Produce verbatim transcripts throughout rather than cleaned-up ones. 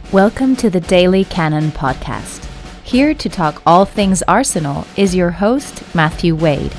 Welcome to the Daily Cannon podcast. Here to talk all things Arsenal is your host, Matthew Wade.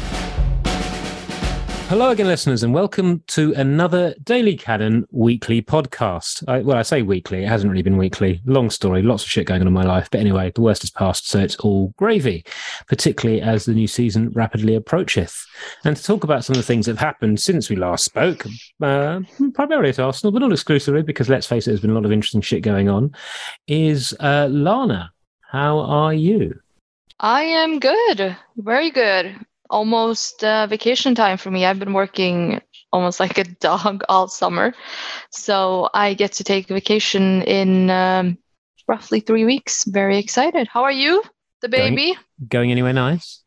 Hello again, listeners, and welcome to another Daily Cannon weekly podcast. I, well, I say weekly, it hasn't really been weekly. Long story, lots of shit going on in my life. But anyway, the worst is past, so it's all gravy, particularly as the new season rapidly approacheth. And to talk about some of the things that have happened since we last spoke, uh, primarily at Arsenal, but not exclusively, because let's face it, there's been a lot of interesting shit going on, is uh, Lana. How are you? I am good. Very good. Almost uh, vacation time for me. I've been working almost like a dog all summer. So I get to take a vacation in um, roughly three weeks. Very excited. How are you, the baby? Going, going anywhere nice?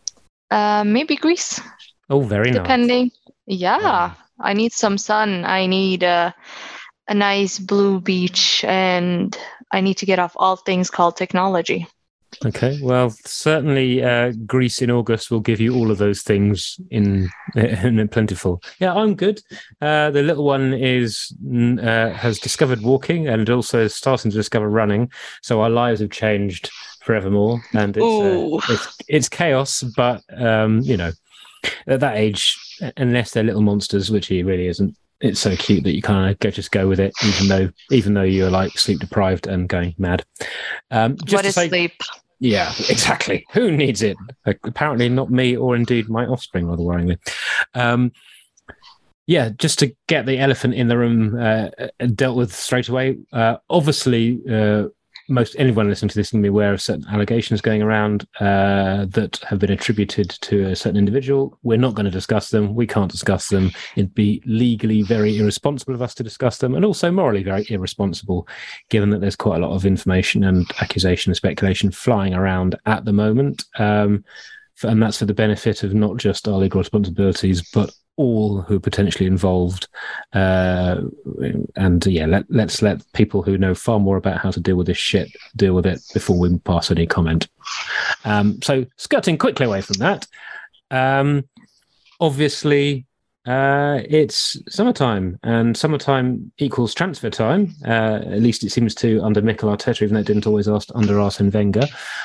Uh, maybe Greece. Oh, very nice. Depending. Yeah, yeah. I need some sun. I need uh, a nice blue beach. And I need to get off all things called technology. Okay, well, certainly uh, Greece in August will give you all of those things in, in plentiful. Yeah, I'm good. Uh, the little one is uh, has discovered walking and also is starting to discover running. So our lives have changed forevermore, and it's uh, it's, it's chaos. But um, you know, at that age, unless they're little monsters, which he really isn't, it's so cute that you kind of go just go with it, even though even though you're like sleep deprived and going mad. Um, just what to is say, sleep? Yeah, exactly. Who needs it? Apparently not me, or indeed my offspring, rather worryingly. Um, yeah, just to get the elephant in the room uh, dealt with straight away. Uh, obviously, uh, most anyone listening to this can be aware of certain allegations going around uh, that have been attributed to a certain individual. We're not going to discuss them. We can't discuss them. It'd be legally very irresponsible of us to discuss them, and also morally very irresponsible, given that there's quite a lot of information and accusation and speculation flying around at the moment. Um, and that's for the benefit of not just our legal responsibilities, but all who are potentially involved. Uh, and yeah, let, let's let people who know far more about how to deal with this shit deal with it before we pass any comment. Um, so skirting quickly away from that, um, obviously uh, it's summertime, and summertime equals transfer time. Uh, at least it seems to under Mikel Arteta, even though it didn't always last under Arsene Wenger.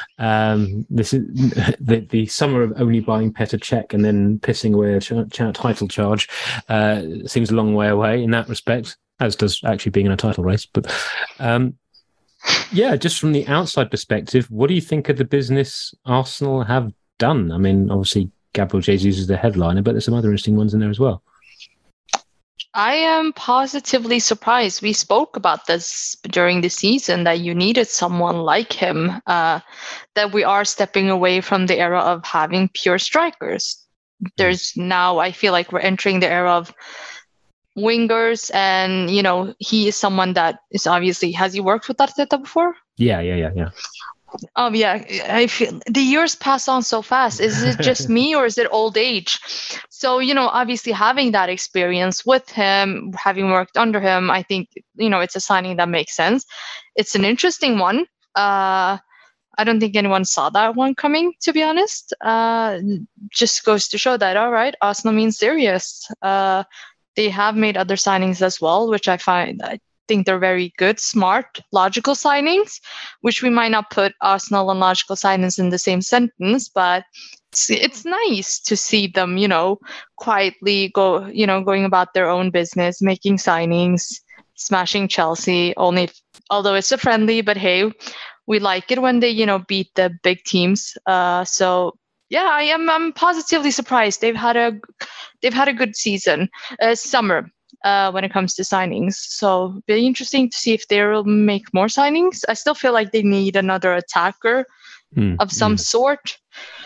Um, this is the, the summer of only buying Petr Cech and then pissing away a ch- ch- title charge. Uh, seems a long way away in that respect, as does actually being in a title race. But um, yeah, just from the outside perspective, what do you think of the business Arsenal have done? I mean, obviously Gabriel Jesus is the headliner, but there's some other interesting ones in there as well. I am positively surprised. We spoke about this during the season, that you needed someone like him, uh, that we are stepping away from the era of having pure strikers. There's now, I feel like we're entering the era of wingers, and, you know, he is someone that is obviously, has he worked with Arteta before? Yeah, yeah, yeah, yeah. Um, yeah, I feel the years pass on so fast. Is it just me, or is it old age? So, you know, obviously having that experience with him, having worked under him, I think, you know, it's a signing that makes sense. It's an interesting one. Uh, I don't think anyone saw that one coming, to be honest. Uh, just goes to show that, all right, Arsenal means serious. Uh, they have made other signings as well, which I find... I, think they're very good, smart, logical signings, which we might not put Arsenal and logical signings in the same sentence, but it's, it's nice to see them, you know, quietly go, you know, going about their own business, making signings, smashing Chelsea, only, if, although it's a friendly, but hey, we like it when they, you know, beat the big teams. Uh, so yeah, I am, I'm positively surprised. They've had a, they've had a good season, uh, summer. Uh, when it comes to signings. So very interesting to see if they will make more signings. I still feel like they need another attacker mm, of some mm. sort.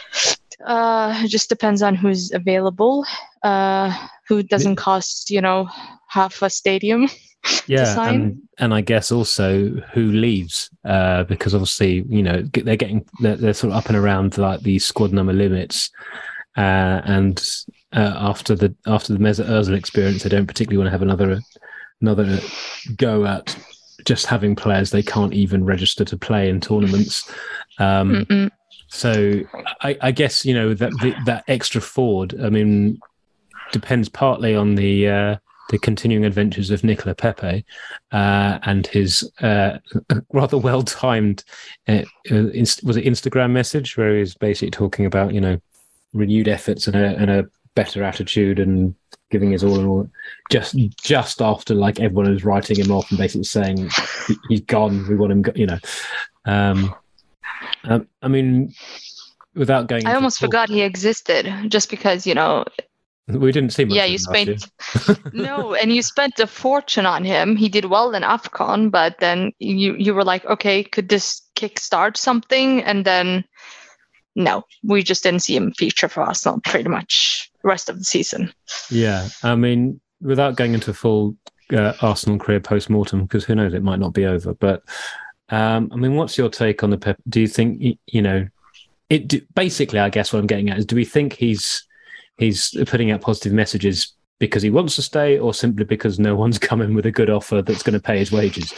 Uh, it just depends on who's available, uh, who doesn't cost, you know, half a stadium yeah, to sign. And, and I guess also who leaves, uh, because obviously, you know, they're getting, they're, they're sort of up and around like the squad number limits. Uh, and uh, after the after the Mesut Ozil experience, they don't particularly want to have another another go at just having players they can't even register to play in tournaments. Um, so I, I guess, you know, that the, that extra forward, I mean, depends partly on the uh, the continuing adventures of Nicola Pepe uh, and his uh, rather well-timed, uh, uh, inst- was it Instagram message where he was basically talking about, you know, renewed efforts and a, and a better attitude and giving his all and all, just just after like everyone was writing him off and basically saying he's gone, we want him, go-, you know. Um, um, I mean, without going, I almost full, forgot he existed just because, you know. We didn't see much. Yeah, you spent no, and you spent a fortune on him. He did well in AFCON, but then you you were like, okay, could this kickstart something? And then no, we just didn't see him feature for Arsenal pretty much the rest of the season. Yeah, I mean, without going into full uh, Arsenal career post-mortem, because who knows, it might not be over. But um, I mean, what's your take on the Pep? Do you think, you know, it do, basically, I guess what I'm getting at is, do we think he's he's putting out positive messages because he wants to stay, or simply because no one's coming with a good offer that's going to pay his wages?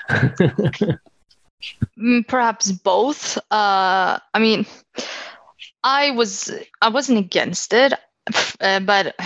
Perhaps both. Uh, I mean, I was I wasn't against it, uh, but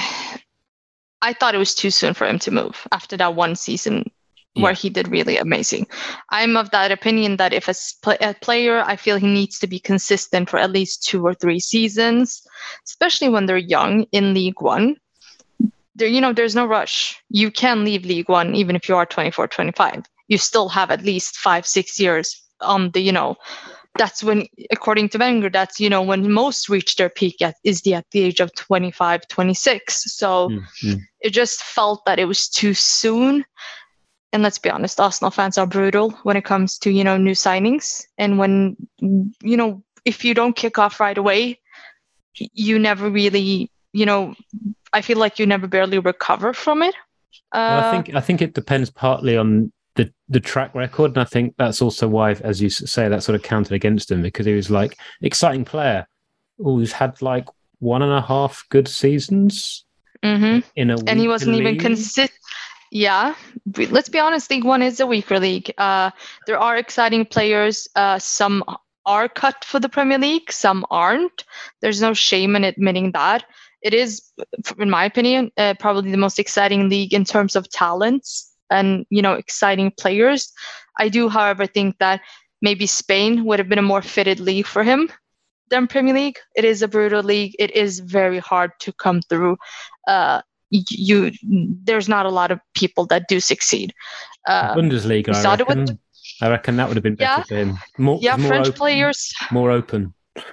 I thought it was too soon for him to move after that one season where yeah. he did really amazing. I'm of that opinion that if a, a player, I feel he needs to be consistent for at least two or three seasons, especially when they're young in League One. There, you know, there's no rush. You can leave League One even if you are twenty-four, twenty-five. You still have at least five, six years on the, you know, that's when, according to Wenger, that's, you know, when most reach their peak at is the at the age of twenty-five, twenty-six. So mm-hmm. it just felt that it was too soon. And let's be honest, Arsenal fans are brutal when it comes to, you know, new signings. And when, you know, if you don't kick off right away, you never really, you know, I feel like you never barely recover from it. Uh, well, I think I think it depends partly on the, the track record. And I think that's also why, as you say, that sort of counted against him, because he was like, exciting player. Oh, he's had like one and a half good seasons mm-hmm. in a and he wasn't league. even consistent. Yeah, let's be honest, League One is a weaker league. Uh, there are exciting players. Uh, some are cut for the Premier League, some aren't. There's no shame in admitting that. It is, in my opinion, uh, probably the most exciting league in terms of talents and, you know, exciting players. I do, however, think that maybe Spain would have been a more fitted league for him than Premier League. It is a brutal league. It is very hard to come through. Uh, You, there's not a lot of people that do succeed. Uh, Bundesliga, I reckon. With, I reckon that would have been better yeah, for him. More, yeah, more French open, players, more open.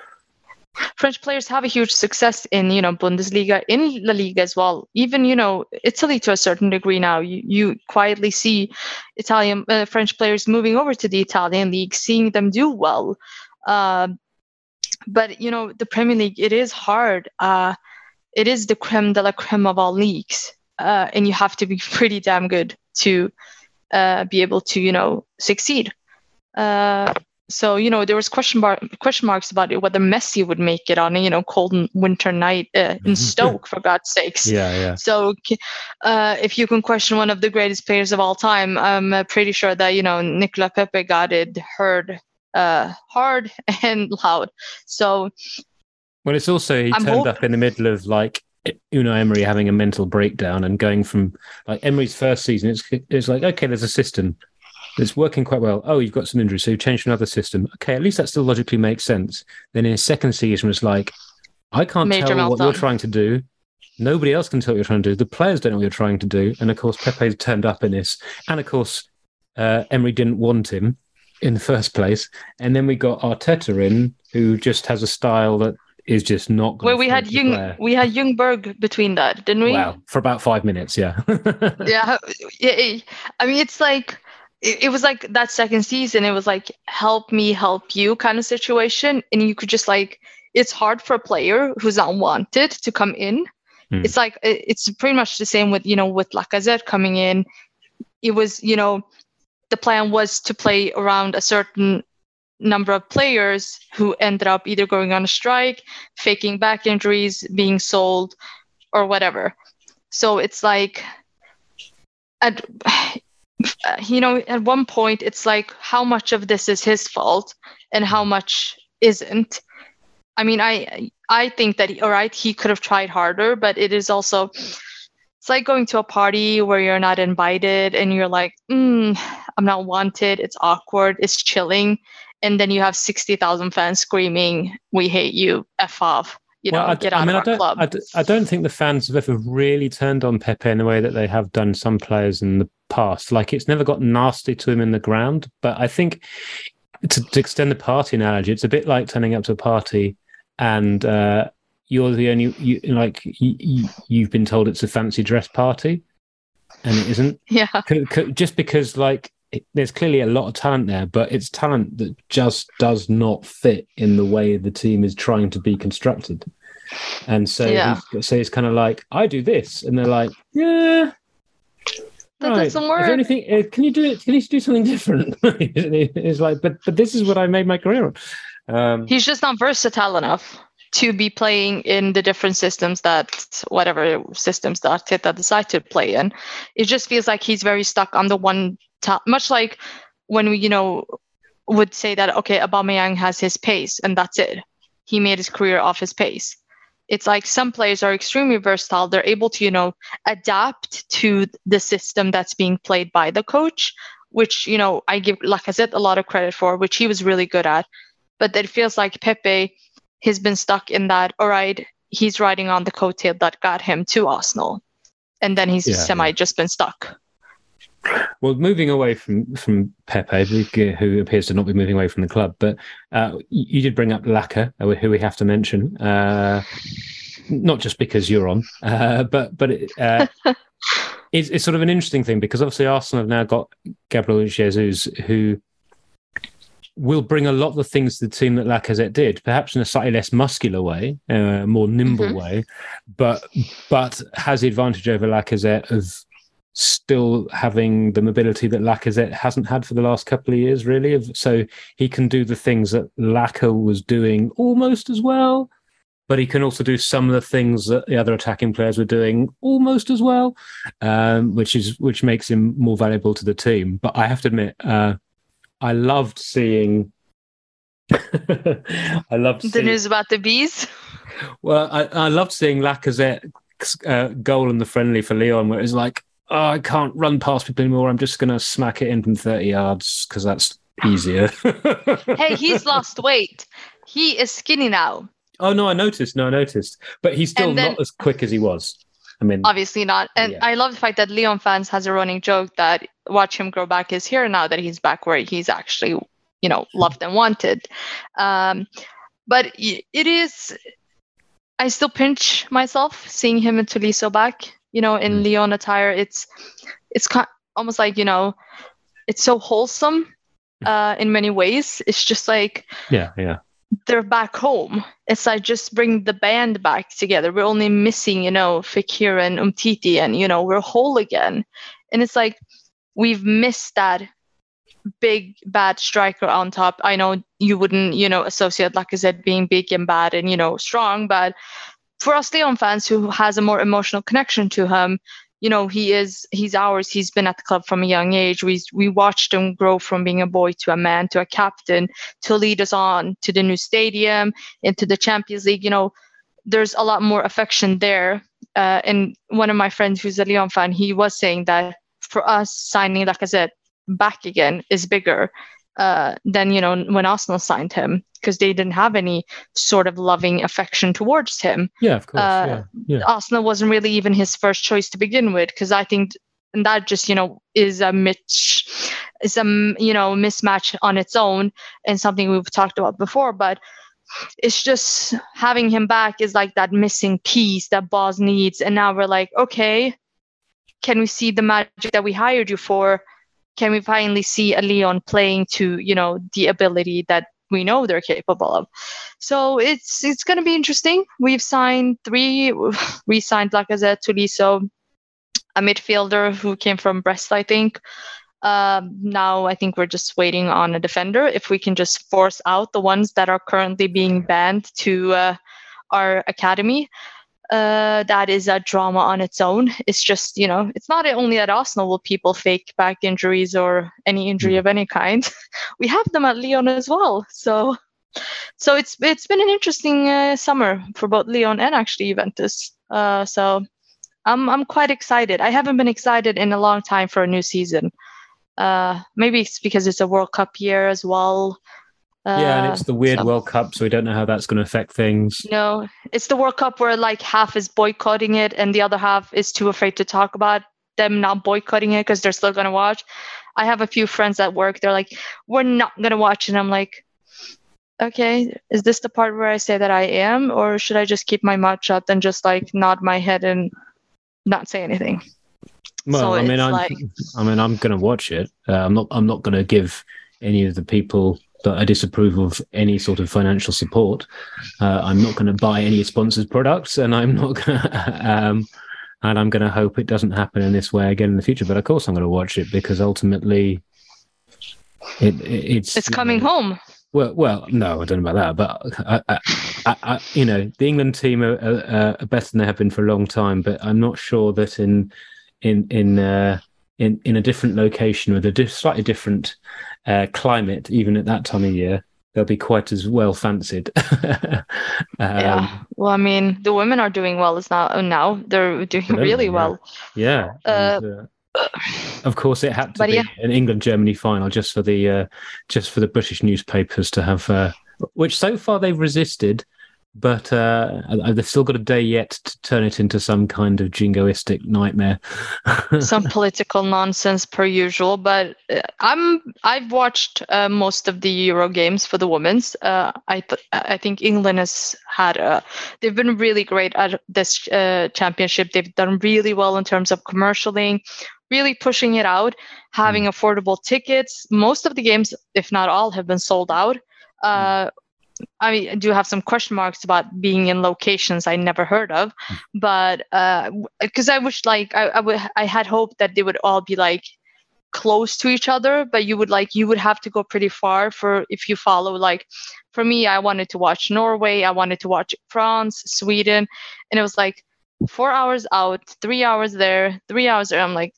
French players have a huge success in, you know, Bundesliga, in La Liga as well. Even, you know, Italy to a certain degree now. You you quietly see Italian uh, French players moving over to the Italian league, seeing them do well. Uh, but you know, the Premier League, it is hard. Uh, It is the creme de la creme of all leagues, uh, and you have to be pretty damn good to uh, be able to, you know, succeed. Uh, so, you know, there was question bar- question marks about it, whether Messi would make it on a, you know, cold winter night uh, in Stoke, for God's sakes. Yeah, yeah. So, uh, if you can question one of the greatest players of all time, I'm uh, pretty sure that, you know, Nicola Pepe got it heard uh, hard and loud. So. Well, it's also, he I'm turned hope- up in the middle of like Unai Emery having a mental breakdown and going from like Emery's first season. It's it's like, okay, there's a system. It's working quite well. Oh, you've got some injuries, so you changed to another system. Okay, at least that still logically makes sense. Then in his second season was like, I can't Major tell meltdown. what you're trying to do. Nobody else can tell what you're trying to do. The players don't know what you're trying to do. And of course, Pepe turned up in this. And of course, uh, Emery didn't want him in the first place. And then we got Arteta in, who just has a style that is just not going well, we had Jung, we had Ljungberg between that, didn't we? Wow, for about five minutes, yeah. yeah, yeah. I mean, it's like it, it was like that second season. It was like help me, help you kind of situation, and you could just like it's hard for a player who's not wanted to come in. Hmm. It's like it's pretty much the same with you know with Lacazette coming in. It was you know the plan was to play around a certain number of players who ended up either going on a strike, faking back injuries, being sold, or whatever. So it's like, at you know, at one point it's like how much of this is his fault and how much isn't. I mean, I I think that all right, he could have tried harder, but it is also it's like going to a party where you're not invited and you're like, mm, I'm not wanted. It's awkward. It's chilling. And then you have sixty thousand fans screaming, "We hate you. F off. You know, well, I, get I out mean, of I our don't, club." I, d- I don't think the fans have ever really turned on Pepe in the way that they have done some players in the past. Like, it's never got nasty to him in the ground. But I think to, to extend the party analogy, it's a bit like turning up to a party and uh, you're the only, you, like, you, you've been told it's a fancy dress party and it isn't. Yeah. C- c- just because, like, it, there's clearly a lot of talent there, but it's talent that just does not fit in the way the team is trying to be constructed. And so, Yeah. he's, so it's kind of like, I do this, and they're like, yeah, That right. doesn't Is work. there anything? Uh, can you do it? Can you do something different? It's like, but but this is what I made my career on. Um, He's just not versatile enough to be playing in the different systems that whatever systems that Arteta decide to play in. It just feels like he's very stuck on the one. Ta- much like when we, you know, would say that okay, Aubameyang has his pace and that's it. He made his career off his pace. It's like some players are extremely versatile. They're able to, you know, adapt to the system that's being played by the coach, which, you know, I give Lacazette a lot of credit for, which he was really good at. But it feels like Pepe has been stuck in that, all right, he's riding on the coattail that got him to Arsenal. And then he's Yeah, semi yeah. just been stuck. Well, moving away from from Pepe, who appears to not be moving away from the club, but uh, you did bring up Laka, who we have to mention, uh, not just because you're on, uh, but but it, uh, it's, it's sort of an interesting thing because obviously Arsenal have now got Gabriel Jesus, who will bring a lot of the things to the team that Lacazette did, perhaps in a slightly less muscular way, a uh, more nimble mm-hmm. way, but but has the advantage over Lacazette of still having the mobility that Lacazette hasn't had for the last couple of years, really. So he can do the things that Laka was doing almost as well, but he can also do some of the things that the other attacking players were doing almost as well, um, which is which makes him more valuable to the team. But I have to admit, uh, I loved seeing. I loved the seeing, news about the bees. Well, I, I loved seeing Lacazette uh, goal in the friendly for Lyon, where it was like, oh, I can't run past people anymore. I'm just going to smack it in from thirty yards because that's easier. Hey, he's lost weight. He is skinny now. Oh, no, I noticed. No, I noticed. But he's still then, not as quick as he was. I mean, obviously not. And yeah. I love the fact that Lyon fans has a running joke that watch him grow back his hair now that he's back where he's actually, you know, loved and wanted. Um, but it is, I still pinch myself seeing him in Tolisso back. You know, in mm. Lyon attire, it's it's kind almost like, you know, it's so wholesome uh, in many ways. It's just like, yeah, yeah, they're back home. It's like just bring the band back together. We're only missing, you know, Fekir and Umtiti, and you know, we're whole again. And it's like we've missed that big bad striker on top. I know you wouldn't, you know, associate Lacazette being big and bad and, you know, strong, but for us Lyon fans who has a more emotional connection to him, you know, he is, he's ours. He's been at the club from a young age. We we watched him grow from being a boy to a man, to a captain, to lead us on to the new stadium, into the Champions League. You know, there's a lot more affection there. Uh, and one of my friends who's a Lyon fan, he was saying that for us, signing Lacazette back again is bigger uh, than, you know, when Arsenal signed him, because they didn't have any sort of loving affection towards him. Yeah, of course. Uh, yeah, yeah. Arsenal wasn't really even his first choice to begin with, because I think and that just, you know, is a mitch, is a, you know, mismatch on its own, and something we've talked about before. But it's just having him back is like that missing piece that Boz needs. And now we're like, okay, can we see the magic that we hired you for? Can we finally see a Lyon playing to, you know, the ability that we know they're capable of? So it's it's going to be interesting. We've signed three, we signed Lacazette, Tolisso, a midfielder who came from Brest, I think. Um, now I think we're just waiting on a defender. If we can just force out the ones that are currently being banned to uh, our academy, uh, that is a drama on its own. It's just, you know, it's not only at Arsenal will people fake back injuries or any injury mm. of any kind. We have them at Lyon as well. So, so it's it's been an interesting uh, summer for both Lyon and actually Juventus. Uh, so I'm I'm quite excited. I haven't been excited in a long time for a new season. Uh, maybe it's because it's a World Cup year as well. Uh, yeah, and it's the weird so, World Cup, so we don't know how that's going to affect things. you know, it's the World Cup where like half is boycotting it and the other half is too afraid to talk about them not boycotting it because they're still going to watch. I have a few friends at work. They're like, we're not going to watch. And I'm like, okay, is this the part where I say that I am, or should I just keep my mouth shut and just like nod my head and not say anything? Well, So I mean, it's I'm, like, I mean, I'm going to watch it. Uh, I'm not. I'm not going to give any of the people that I disapprove of any sort of financial support. Uh, I'm not going to buy any sponsored products, and I'm not going to. Um, and I'm going to hope it doesn't happen in this way again in the future. But of course, I'm going to watch it because ultimately, it, it it's it's coming know, home. Well, well, no, I don't know about that, but I, I, I, I, you know, the England team are, are, are better than they have been for a long time. But I'm not sure that in in in uh, in in a different location with a di- slightly different uh, climate, even at that time of year, they'll be quite as well fancied. um, Yeah. Well, I mean, the women are doing well as now. Now they're doing really yeah. well. Yeah. Uh, And, uh, of course, it had to but be yeah. an England-Germany final just for the uh, just for the British newspapers to have, uh, which so far they've resisted, but uh, they've still got a day yet to turn it into some kind of jingoistic nightmare. Some political nonsense per usual, but uh, I'm I've watched uh, most of the Euro games for the women's. Uh, I th- I think England has had a they've been really great at this uh, championship. They've done really well in terms of commercialing, really pushing it out, having mm. affordable tickets. Most of the games, if not all, have been sold out. Uh, mm. I mean, I do have some question marks about being in locations I never heard of, but because uh, I wish like I I, w- I had hoped that they would all be like close to each other, but you would like you would have to go pretty far for if you follow like for me, I wanted to watch Norway, I wanted to watch France, Sweden, and it was like four hours out, three hours there, three hours there. I'm like,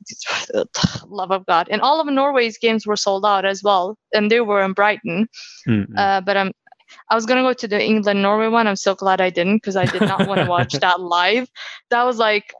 love of God. And all of Norway's games were sold out as well, and they were in Brighton. Mm-hmm. Uh, but I'm I was gonna go to the England Norway one. I'm so glad I didn't because I did not want to watch that live. That was like,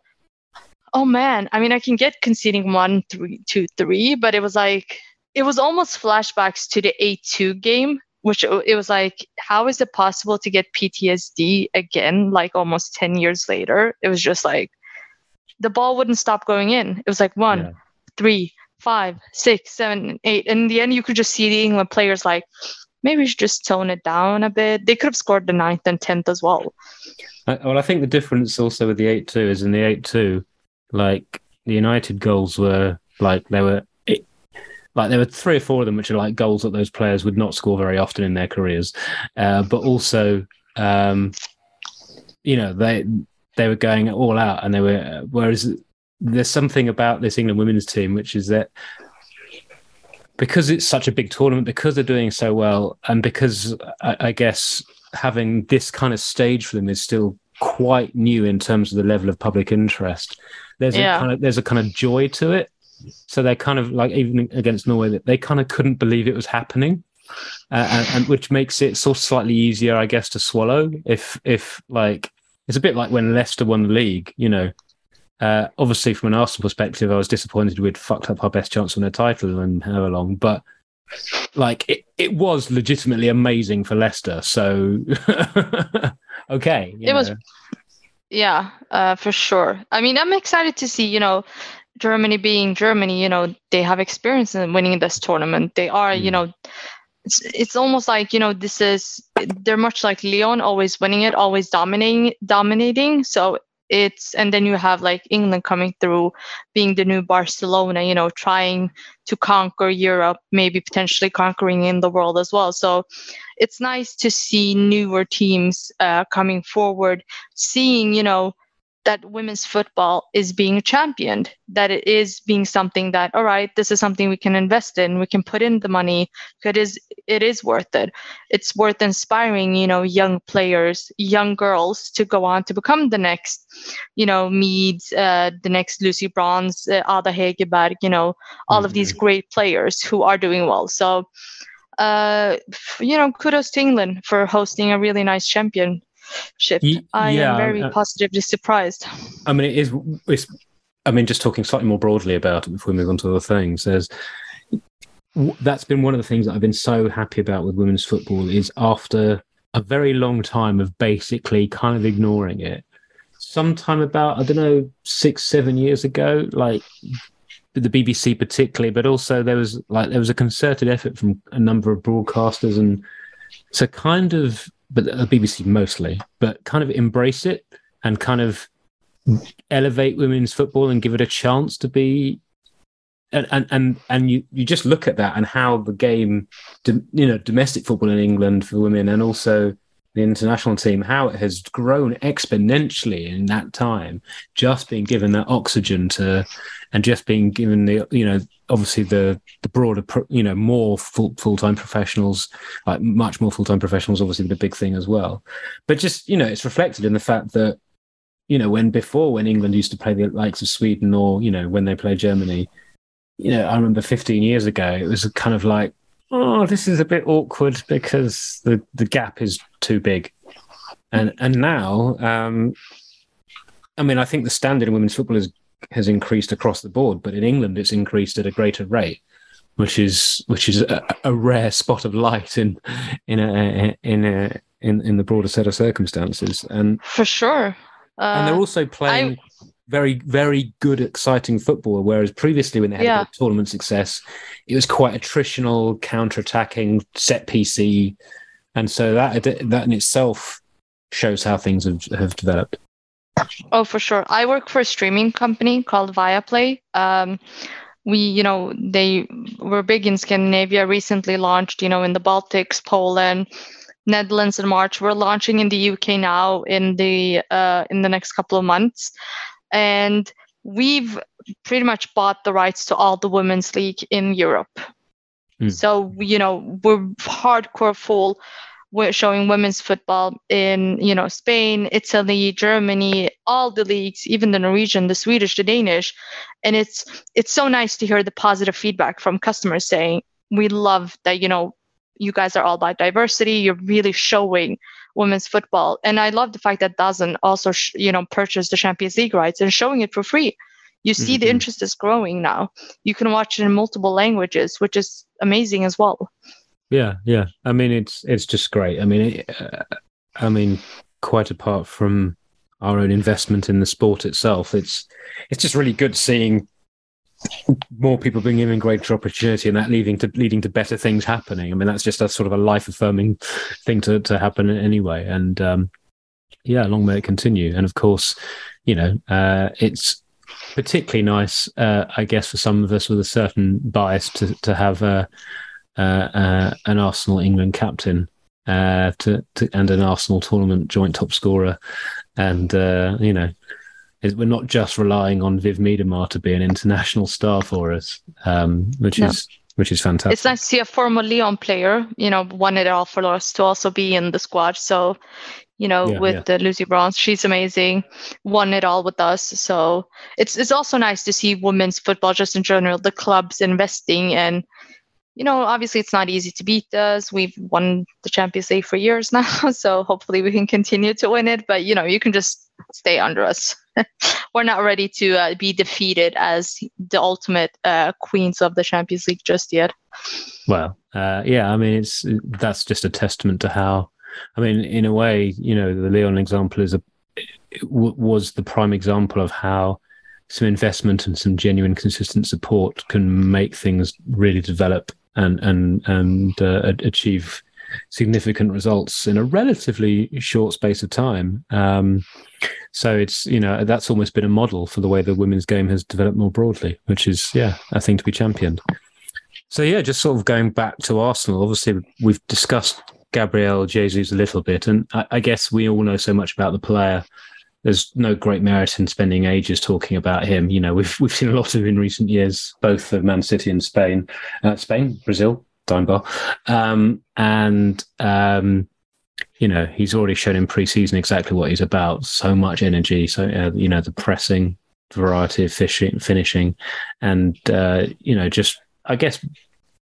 oh man. I mean, I can get conceding one, three, two, three, but it was like it was almost flashbacks to the eight two game, which it was like, how is it possible to get P T S D again? Like almost ten years later, it was just like the ball wouldn't stop going in. It was like one, yeah. three, five, six, seven, eight, and in the end, you could just see the England players like, maybe we should just tone it down a bit. They could have scored the ninth and tenth as well. I, well, I think the difference also with the eight two is in the eight two, like the United goals were like they were it, like there were three or four of them which are like goals that those players would not score very often in their careers, uh, but also um, you know they they were going all out and they were. Whereas there's something about this England women's team which is that. Because it's such a big tournament, because they're doing so well, and because I, I guess having this kind of stage for them is still quite new in terms of the level of public interest. There's yeah. a kind of there's a kind of joy to it. So they're kind of like even against Norway, they kind of couldn't believe it was happening, uh, and, and which makes it sort of slightly easier, I guess, to swallow. If if like it's a bit like when Leicester won the league, you know. Uh, obviously, from an Arsenal perspective, I was disappointed we'd fucked up our best chance on a title and however long. But like, it, it was legitimately amazing for Leicester. So, okay, it know. was, yeah, uh, for sure. I mean, I'm excited to see, you know, Germany being Germany. You know, they have experience in winning this tournament. They are, mm. you know, it's it's almost like you know, this is they're much like Lyon, always winning it, always dominating, dominating. So. It's and then you have like England coming through, being the new Barcelona, you know, trying to conquer Europe, maybe potentially conquering in the world as well. So it's nice to see newer teams uh, coming forward, seeing, you know, that women's football is being championed, that it is being something that, all right, this is something we can invest in, we can put in the money, it is, it is worth it. It's worth inspiring, you know, young players, young girls to go on to become the next, you know, Meads, uh, the next Lucy Bronze, uh, Ada Hegerberg, you know, all mm-hmm. of these great players who are doing well. So, uh, you know, kudos to England for hosting a really nice champion. Y- I yeah, am very uh, positively surprised. I mean, it is. It's, I mean, just talking slightly more broadly about it before we move on to other things. There's that's been one of the things that I've been so happy about with women's football is after a very long time of basically kind of ignoring it. Sometime about, I don't know, six, seven years ago, like the B B C particularly, but also there was like there was a concerted effort from a number of broadcasters and to kind of, but the B B C mostly, but kind of embrace it and kind of elevate women's football and give it a chance to be. And and and, and you, you just look at that and how the game, you know, domestic football in England for women and also the international team, how it has grown exponentially in that time, just being given that oxygen to, and just being given the, you know, obviously the the broader, you know, more full full time professionals, like much more full time professionals, obviously the big thing as well. But just, you know, it's reflected in the fact that, you know, when before when England used to play the likes of Sweden or, you know, when they play Germany, you know, I remember fifteen years ago, it was kind of like, oh, this is a bit awkward because the, the gap is too big. And and now, um, I mean, I think the standard in women's football has, has increased across the board, but in England, it's increased at a greater rate, which is which is a, a rare spot of light in in a, in a, in in the broader set of circumstances. And for sure, uh, and they're also playing. I... very, very good, exciting football. Whereas previously, when they had yeah. tournament success, it was quite attritional, counter-attacking, set P C, and so that that in itself shows how things have, have developed. Oh, for sure. I work for a streaming company called Viaplay. Um, we, you know, they were big in Scandinavia. Recently launched, you know, in the Baltics, Poland, Netherlands in March. We're launching in the U K now in the uh, in the next couple of months. And we've pretty much bought the rights to all the women's league in Europe. Mm. So, you know, we're hardcore full. We're showing women's football in, you know, Spain, Italy, Germany, all the leagues, even the Norwegian, the Swedish, the Danish. And it's it's so nice to hear the positive feedback from customers saying, we love that, you know, you guys are all about diversity. You're really showing women's football. And I love the fact that DAZN also, sh- you know, purchased the Champions League rights and showing it for free. You see mm-hmm. the interest is growing now. You can watch it in multiple languages, which is amazing as well. Yeah, yeah. I mean, it's it's just great. I mean, it, uh, I mean, quite apart from our own investment in the sport itself, it's it's just really good seeing more people being given greater opportunity and that leading to leading to better things happening. I mean, that's just a sort of a life affirming thing to, to happen anyway. And um, yeah, long may it continue. And of course, you know, uh, it's particularly nice, uh, I guess, for some of us with a certain bias to to have uh, uh, uh, an Arsenal England captain uh, to, to and an Arsenal tournament joint top scorer, and uh, you know. We're not just relying on Viv Miedema to be an international star for us, um, which no. is which is fantastic. It's nice to see a former Lyon player, you know, won it all for us to also be in the squad. So, you know, yeah, with yeah. Uh, Lucy Bronze, she's amazing, won it all with us. So it's it's also nice to see women's football just in general, the clubs investing. And, you know, obviously it's not easy to beat us. We've won the Champions League for years now, so hopefully we can continue to win it. But, you know, you can just stay under us. We're not ready to uh, be defeated as the ultimate uh, queens of the Champions League just yet. Well, uh, yeah, I mean, it's that's just a testament to how, I mean, in a way, you know, the Lyon example is a was the prime example of how some investment and some genuine, consistent support can make things really develop and and and uh, achieve significant results in a relatively short space of time. Um, so it's, you know, that's almost been a model for the way the women's game has developed more broadly, which is, yeah, a thing to be championed. So, yeah, just sort of going back to Arsenal, obviously we've discussed Gabriel Jesus a little bit, and I, I guess we all know so much about the player. There's no great merit in spending ages talking about him. You know, we've we've seen a lot of in recent years, both for Man City and Spain, uh, Spain, Brazil, Dimeball. Um, and, um, you know, he's already shown in pre-season exactly what he's about. So much energy. So, uh, you know, the pressing, variety of fishing, finishing. And, uh, you know, just, I guess,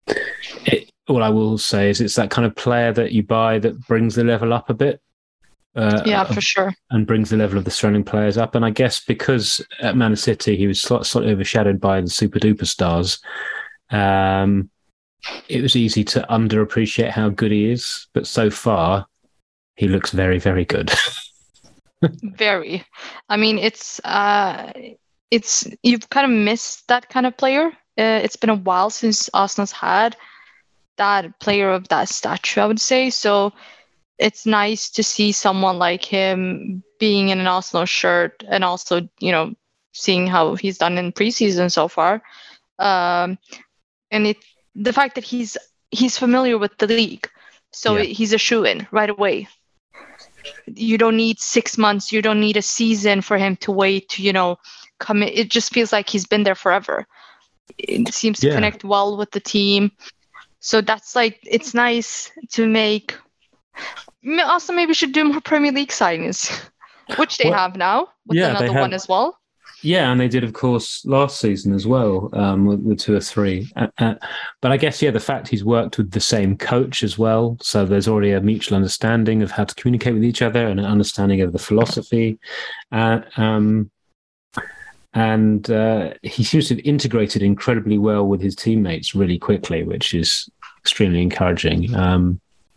it, all I will say is it's that kind of player that you buy that brings the level up a bit. Uh, yeah, for sure. And brings the level of the surrounding players up. And I guess because at Man City he was slightly overshadowed by the super duper stars, um, it was easy to underappreciate how good he is. But so far, he looks very, very good. Very. I mean, it's uh, it's you've kind of missed that kind of player. Uh, it's been a while since Arsenal's had that player of that stature, I would say. So it's nice to see someone like him being in an Arsenal shirt, and also, you know, seeing how he's done in preseason so far. Um, and it the fact that he's he's familiar with the league, so Yeah. he's a shoo-in right away. You don't need six months. You don't need a season for him to wait to, you know, come in. It just feels like he's been there forever. It seems to Yeah. connect well with the team. So that's like, it's nice to make. Also, maybe we should do more Premier League signings, which they Well, have now with yeah, they another have. one as well. Yeah, and they did, of course, last season as well, um, with, with two or three. Uh, uh, but I guess, yeah, the fact he's worked with the same coach as well, so there's already a mutual understanding of how to communicate with each other and an understanding of the philosophy. Uh, um, and uh, he seems to have integrated incredibly well with his teammates really quickly, which is extremely encouraging. Um,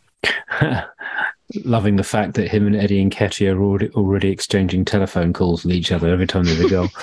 Loving the fact that him and Eddie Nketiah are already, already exchanging telephone calls with each other every time there's a goal.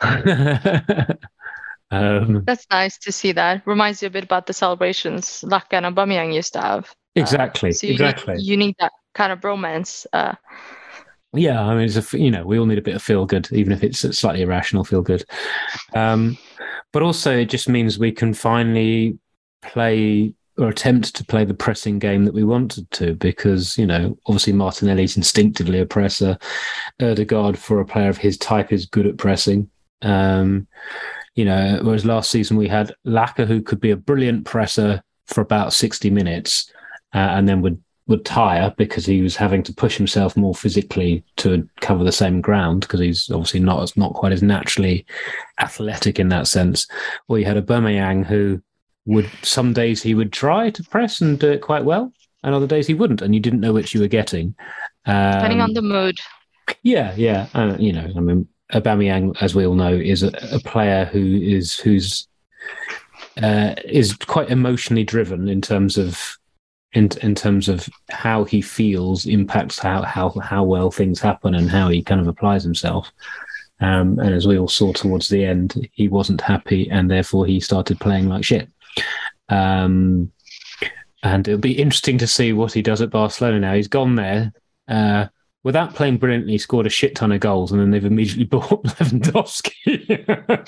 um, That's nice to see that. Reminds you a bit about the celebrations Laka and Aubameyang used to have. exactly, Uh, so you exactly. Need, you need that kind of bromance. Uh, Yeah, I mean, it's a, you know, we all need a bit of feel good, even if it's slightly irrational feel good. Um, but also, it just means we can finally play or attempt to play the pressing game that we wanted to, because, you know, obviously Martinelli's instinctively a presser. Ødegaard, for a player of his type, is good at pressing. Um, you know, whereas last season we had Laka, who could be a brilliant presser for about sixty minutes uh, and then would, would tire because he was having to push himself more physically to cover the same ground, because he's obviously not as not quite as naturally athletic in that sense. Or you had Aubameyang, who would some days he would try to press and do it quite well, and other days he wouldn't, and you didn't know which you were getting. Um, depending on the mood. Yeah, yeah. Uh, you know, I mean, Aubameyang, as we all know, is a, a player who is who's uh, is quite emotionally driven in terms of in in terms of how he feels impacts how how how well things happen and how he kind of applies himself. Um, and as we all saw towards the end, he wasn't happy, and therefore he started playing like shit. Um, and it'll be interesting to see what he does at Barcelona now. He's gone there uh, without playing brilliantly, scored a shit ton of goals, and then they've immediately bought Lewandowski.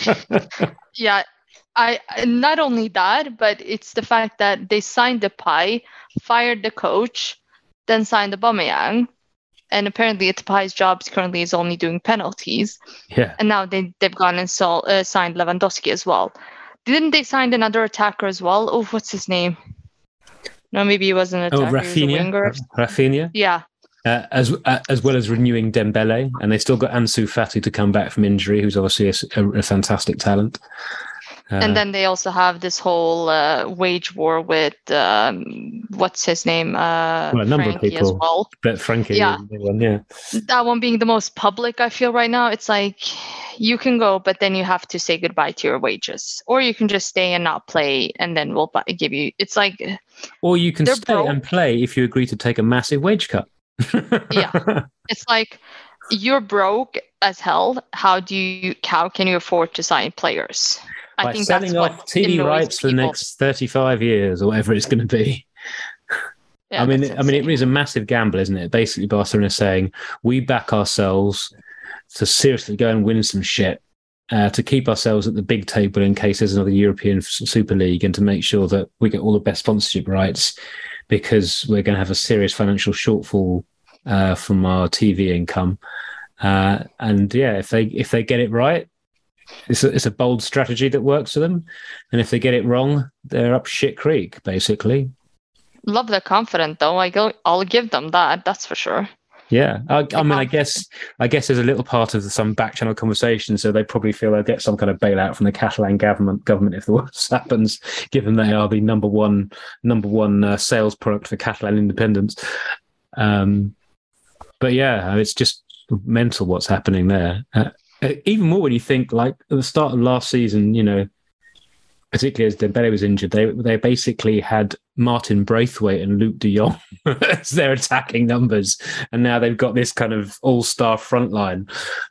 Yeah, I not only that, but it's the fact that they signed Depay, fired the coach, then signed Aubameyang, and apparently Depay's job currently is only doing penalties. Yeah, And now they they've gone and so, uh, signed Lewandowski as well. Didn't they sign another attacker as well? Oh, what's his name? No, maybe he wasn't an oh, attacker. He was a Rafinha, winger. Rafinha, Yeah, uh, as uh, as well as renewing Dembele, and they still got Ansu Fati to come back from injury, who's obviously a, a, a fantastic talent. Uh, and then they also have this whole uh, wage war with um, what's his name? Uh, well, a number Frankie of people, as well. but Frankie, Yeah. is the one, yeah, That one being the most public, I feel right now. It's like you can go, but then you have to say goodbye to your wages, or you can just stay and not play, and then we'll buy, give you. It's like, or you can They're stay broke. and play if you agree to take a massive wage cut. Yeah. it's like you're broke as hell. How do you? How can you afford to sign players? I By think selling that's off what T V annoys rights for the people. next thirty-five years or whatever it's going to be. Yeah, I mean, that's I mean, it insane. is a massive gamble, isn't it? Basically, Barcelona saying we back ourselves to seriously go and win some shit, uh, to keep ourselves at the big table in case there's another European Super League, and to make sure that we get all the best sponsorship rights, because we're going to have a serious financial shortfall uh, from our T V income. Uh, and yeah, if they if they get it right, it's a, it's a bold strategy that works for them. And if they get it wrong, they're up shit creek, basically. Love they're confident though. I go. I'll give them that. That's for sure. Yeah, I, I mean, I can't- guess, I guess there's a little part of some back channel conversation, so they probably feel they'll get some kind of bailout from the Catalan government. Government, if the worst happens, given they are the number one, number one uh, sales product for Catalan independence. Um, but yeah, it's just mental what's happening there. Uh, even more when you think, like, at the start of last season, you know, particularly as Dembele was injured, they they basically had Martin Braithwaite and Luke de Jong as their attacking numbers, and now they've got this kind of all-star front line.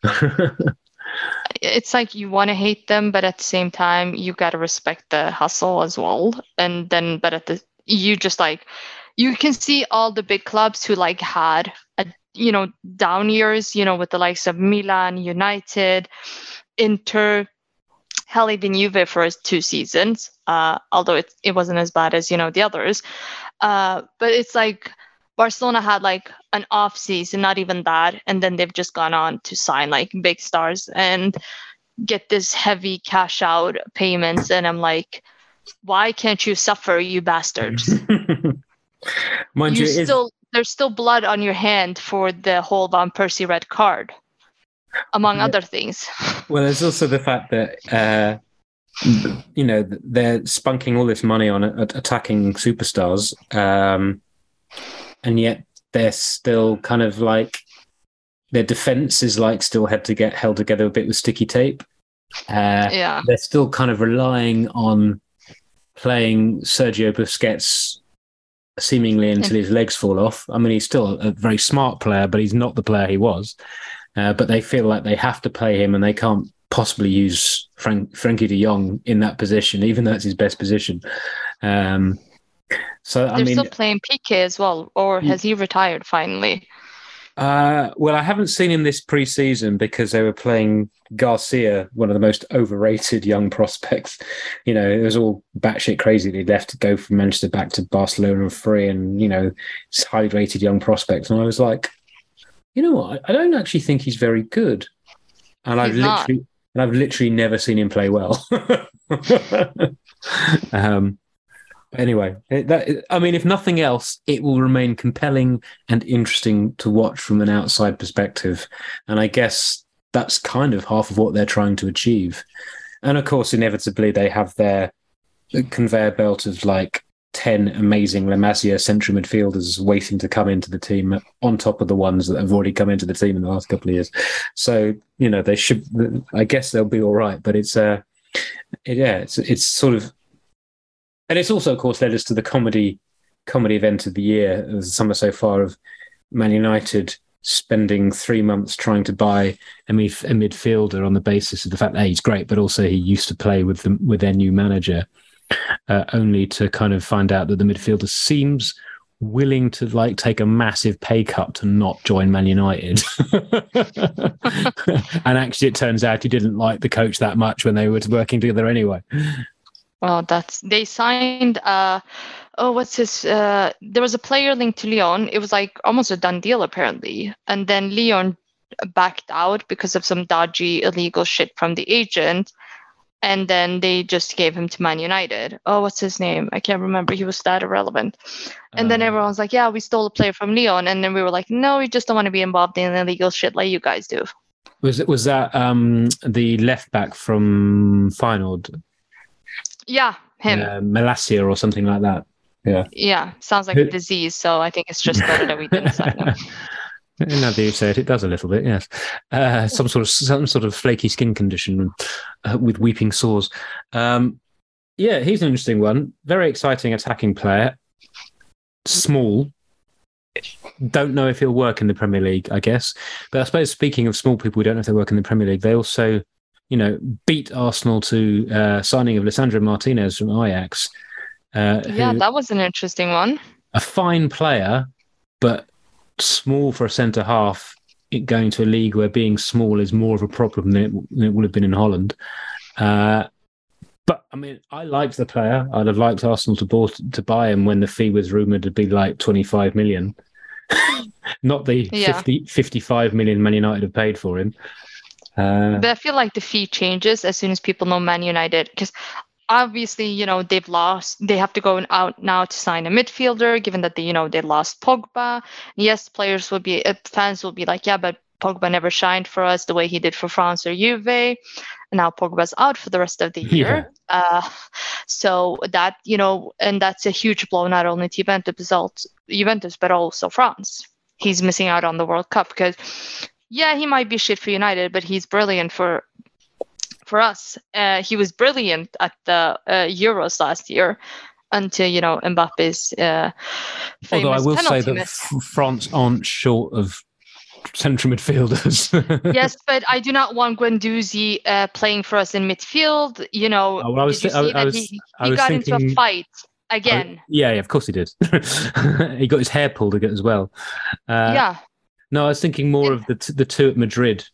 It's like you want to hate them, but at the same time, you got to respect the hustle as well. And then, but at the, you just like, you can see all the big clubs who like had, a, you know, down years, you know, with the likes of Milan, United, Inter, hell, even Juve for two seasons, uh, although it, it wasn't as bad as, you know, the others. Uh, but it's like, Barcelona had like an off season, not even that, and then they've just gone on to sign like big stars and get this heavy cash out payments. And I'm like, why can't you suffer, you bastards? Mind you, you, still is... there's still blood on your hand for the whole Van Persie red card, among yeah. other things. Well, there's also the fact that uh, you know they're spunking all this money on uh, attacking superstars. Um, And yet they're still kind of like, their defense is like still had to get held together a bit with sticky tape. Uh, yeah. They're still kind of relying on playing Sergio Busquets seemingly until his legs fall off. I mean, he's still a very smart player, but he's not the player he was. Uh, but they feel like they have to play him and they can't possibly use Frank, Frankie de Jong in that position, even though it's his best position. Um, So I They're mean, still playing Piqué as well, or has he retired finally? Uh, well, I haven't seen him this pre-season because they were playing Garcia, one of the most overrated young prospects. You know, it was all batshit crazy that he left to go from Manchester back to Barcelona free, and you know, it's highly rated young prospects. And I was like, you know what? I don't actually think he's very good. And I've he's literally, not. and I've literally never seen him play well. um. Anyway, that, I mean, if nothing else, it will remain compelling and interesting to watch from an outside perspective. And I guess that's kind of half of what they're trying to achieve. And of course, inevitably, they have their conveyor belt of like ten amazing La Masia central midfielders waiting to come into the team on top of the ones that have already come into the team in the last couple of years. So, you know, they should, I guess they'll be all right. But it's, uh, it, yeah, it's, it's sort of, and it's also, of course, led us to the comedy comedy event of the year of the summer so far of Man United spending three months trying to buy a, midf- a midfielder on the basis of the fact that he's great, but also he used to play with them with their new manager, uh, only to kind of find out that the midfielder seems willing to like take a massive pay cut to not join Man United. And actually, it turns out he didn't like the coach that much when they were working together anyway. Well, that's they signed. Uh, oh, what's his? Uh, there was a player linked to Lyon. It was like almost a done deal apparently, and then Lyon backed out because of some dodgy illegal shit from the agent, and then they just gave him to Man United. Oh, what's his name? I can't remember. He was that irrelevant. And um, then everyone's like, "Yeah, we stole a player from Lyon," and then we were like, "No, we just don't want to be involved in illegal shit like you guys do." Was it? Was that um, the left back from Feyenoord? Yeah, him. Uh, Malacia or something like that. Yeah. Yeah, sounds like a disease, so I think it's just better that we didn't sign him. Now that you say it, it does a little bit, yes. Uh, some sort of some sort of flaky skin condition uh, with weeping sores. Um, yeah, he's an interesting one. Very exciting attacking player. Small. Don't know if he'll work in the Premier League, I guess. But I suppose speaking of small people, we don't know if they work in the Premier League. They also, you know, beat Arsenal to uh, signing of Lisandro Martinez from Ajax. Uh, yeah, that was an interesting one. A fine player, but small for a centre half. It going to a league where being small is more of a problem than it, than it would have been in Holland. Uh, but I mean, I liked the player. I'd have liked Arsenal to bought, to buy him when the fee was rumoured to be like twenty-five million, not the yeah. fifty, fifty-five million Man United have paid for him. Uh, but I feel like the fee changes as soon as people know Man United, because obviously, you know, they've lost, they have to go out now to sign a midfielder, given that they, you know, they lost Pogba. Yes, players will be, fans will be like, yeah, but Pogba never shined for us the way he did for France or Juve. And now Pogba's out for the rest of the year. Yeah. Uh, so that, you know, and that's a huge blow, not only to Juventus, Juventus, but also France. he's missing out on the World Cup. Because yeah, he might be shit for United, but he's brilliant for for us. Uh, he was brilliant at the uh, Euros last year until, you know, Mbappe's uh, famous Although I will say penalty that miss. F- France aren't short of central midfielders. Yes, but I do not want Guendouzi uh, playing for us in midfield. You know, Oh, well, I was did you thi- I- see I that was- he, I he was got into thinking- a fight Oh, again? yeah, yeah, of course he did. He got his hair pulled again as well. Uh, Yeah. No, I was thinking more of the t- the two at Madrid.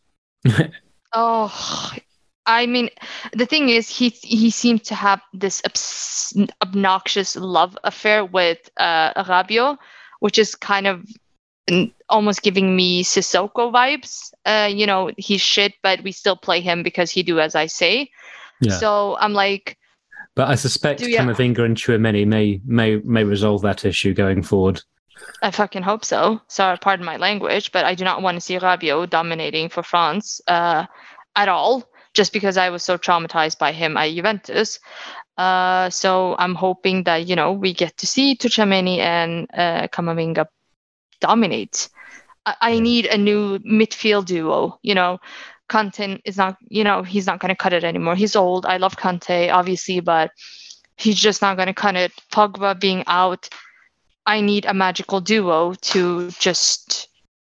Oh, I mean, the thing is, he he seemed to have this obs- obnoxious love affair with uh, Rabiot, which is kind of mm, almost giving me Sissoko vibes. Uh, you know, he's shit, but we still play him because he do as I say. Yeah. So I'm like, But I suspect Do you- Camavinga and Tchouameni may may may resolve that issue going forward. I fucking hope so. Sorry, pardon my language, but I do not want to see Rabiot dominating for France uh, at all, just because I was so traumatized by him at Juventus. Uh, so I'm hoping that, you know, we get to see Tchouameni and uh, Camavinga dominate. I, I Yeah. need a new midfield duo. You know, Kante is not, you know, he's not going to cut it anymore. He's old. I love Kante, obviously, but he's just not going to cut it. Pogba being out, I need a magical duo to just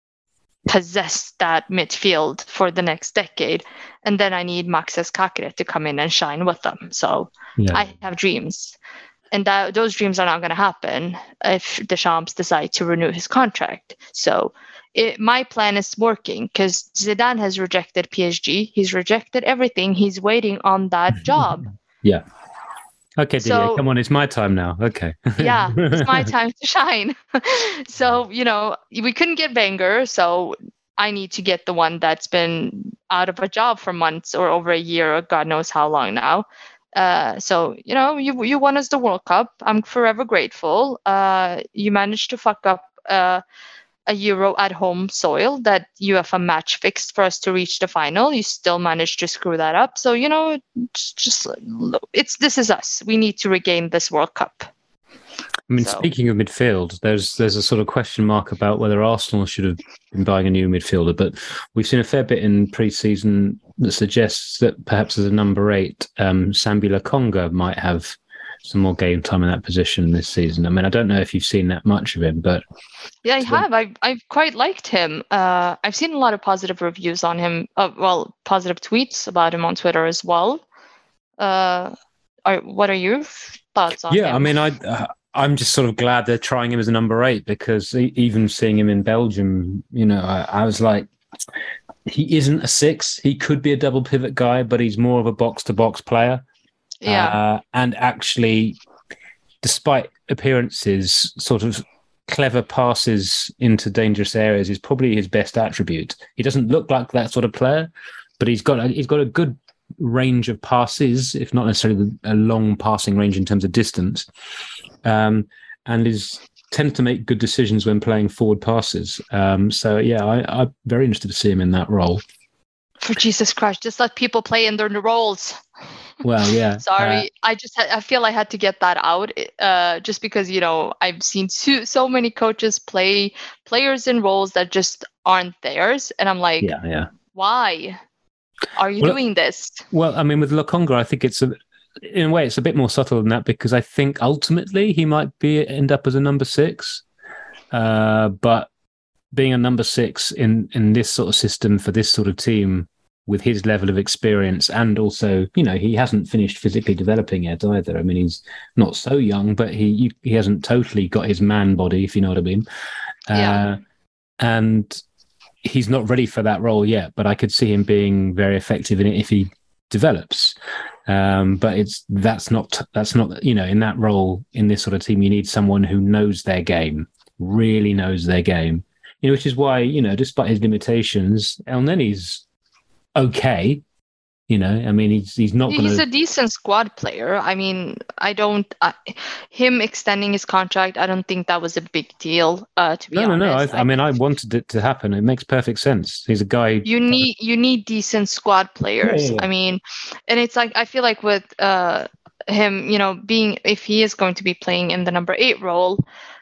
possess that midfield for the next decade. And then I need Maxes Kakere to come in and shine with them. So Yeah. I have dreams. And that, those dreams are not going to happen if Deschamps decide to renew his contract. So it, my plan is working because Zidane has rejected P S G. He's rejected everything. He's waiting on that job. Yeah. Okay, Didier, So- come on, it's my time now. Okay. Yeah, it's my time to shine. So, you know, we couldn't get Wenger, so I need to get the one that's been out of a job for months or over a year or God knows how long now. Uh, so, you know, you you won us the World Cup. I'm forever grateful. Uh, you managed to fuck up uh, a Euro at home soil that UEFA match fixed for us to reach the final. You still managed to screw that up. So, you know, it's just it's this is us. We need to regain this World Cup. I mean, So- speaking of midfield, there's there's a sort of question mark about whether Arsenal should have been buying a new midfielder, but we've seen a fair bit in pre-season that suggests that perhaps as a number eight, um, Sambi Lokonga might have some more game time in that position this season. I mean, I don't know if you've seen that much of him, but Yeah, I So- have. I've I've quite liked him. Uh, I've seen a lot of positive reviews on him. Uh, well, positive tweets about him on Twitter as well. Uh, are what are your thoughts on yeah, him? I mean, I uh, I'm just sort of glad they're trying him as a number eight because e- even seeing him in Belgium, you know, I, I was like, he isn't a six. He could be a double pivot guy, but he's more of a box to box player. yeah, Uh, and actually, despite appearances, sort of clever passes into dangerous areas is probably his best attribute. He doesn't look like that sort of player, but he's got a, he's got a good range of passes, if not necessarily a long passing range in terms of distance, um, and is tends to make good decisions when playing forward passes. Um, so yeah, I, I'm very interested to see him in that role. for Jesus Christ, just let people play in their roles. Well, yeah. Sorry, uh, I just had, I feel I had to get that out. Uh, just because, you know, I've seen so, so many coaches play players in roles that just aren't theirs, and I'm like, yeah, yeah. why are you Well, doing this? Well, I mean, with Lokonga, I think it's a, in a way, it's a bit more subtle than that because I think ultimately he might be end up as a number six. Uh, but being a number six in in this sort of system for this sort of team with his level of experience, and also, you know, he hasn't finished physically developing yet either. I mean, he's not so young, but he he hasn't totally got his man body, if you know what I mean. Yeah. Uh, and he's not ready for that role yet, but I could see him being very effective in it if he develops. Um, but it's that's not that's not you know in that role in this sort of team you need someone who knows their game, really knows their game. You know, which is why, you know, despite his limitations, El Neni's okay. You know, I mean, he's he's not going He's to. a decent squad player. I mean, I don't. I, him extending his contract, I don't think that was a big deal. Uh, to be No, no, no. honest, I, I mean, I wanted it to happen. It makes perfect sense. He's a guy. you need you need decent squad players. yeah, yeah. I mean, and it's like I feel like with uh him, you know, being if he is going to be playing in the number eight role,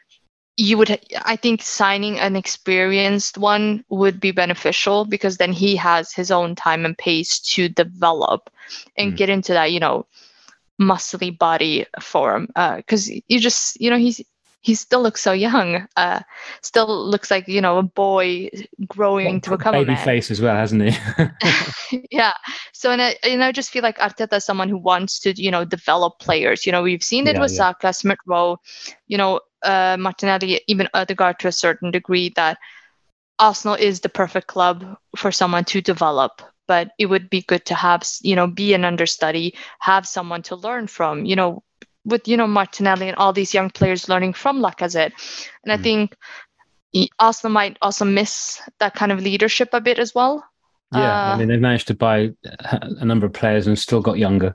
you would, I think signing an experienced one would be beneficial, because then he has his own time and pace to develop and Mm. get into that, you know, muscly body form. Because you just, you know, he's he still looks so young. Uh, still looks like, you know, a boy growing to become a Baby man. face as well, hasn't he? Yeah. So, and I, and I just feel like Arteta is someone who wants to, you know, develop players. You know, we've seen it Yeah, with yeah. Saka, Smith Rowe, you know, uh, Martinelli, even Odegaard to a certain degree, that Arsenal is the perfect club for someone to develop. But it would be good to have, you know, be an understudy, have someone to learn from, you know, with, you know, Martinelli and all these young players learning from Lacazette. And I Mm. think Arsenal might also miss that kind of leadership a bit as well. Yeah, I Uh, mean, they've managed to buy a number of players and still got younger.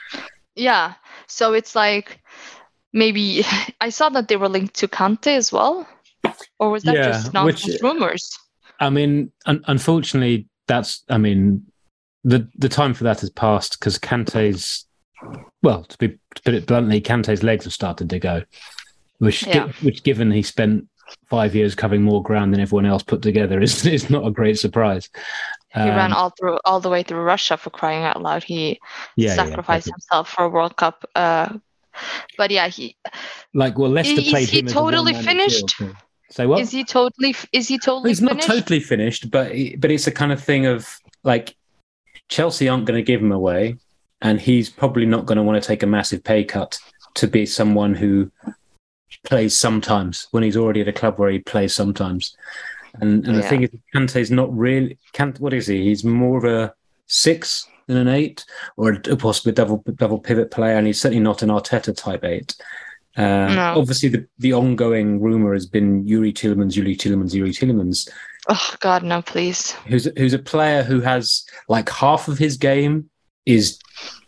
Yeah. So it's like, maybe I saw that they were linked to Kante as well. Or was that Yeah, just which- nonsense rumors? I mean, un- unfortunately, that's, I mean, the the time for that has passed, because Kante's, well, to, be, to put it bluntly, Kante's legs have started to go, which, gi- Yeah. which given he spent five years covering more ground than everyone else put together, is, is not a great surprise. He ran Um, all through all the way through Russia, for crying out loud. He yeah, yeah, sacrificed exactly. himself for a World Cup. Uh, but yeah, he Like, well, Leicester is played he him as totally a one-man finished? midfield. Say what? Is he totally is he totally He's not finished? totally finished, but but it's a kind of thing of, like, Chelsea aren't going to give him away, and he's probably not going to want to take a massive pay cut to be someone who plays sometimes, when he's already at a club where he plays sometimes. And and the Yeah. thing is, Kante's not really Kante. What is he? He's more of a six than an eight, or a, possibly a double double pivot player, and he's certainly not an Arteta type eight. Uh, No. Obviously, the, the ongoing rumor has been Yuri Tielemans, Yuri Tielemans, Yuri Tielemans, Oh God, no, please. who's who's a player who has, like, half of his game is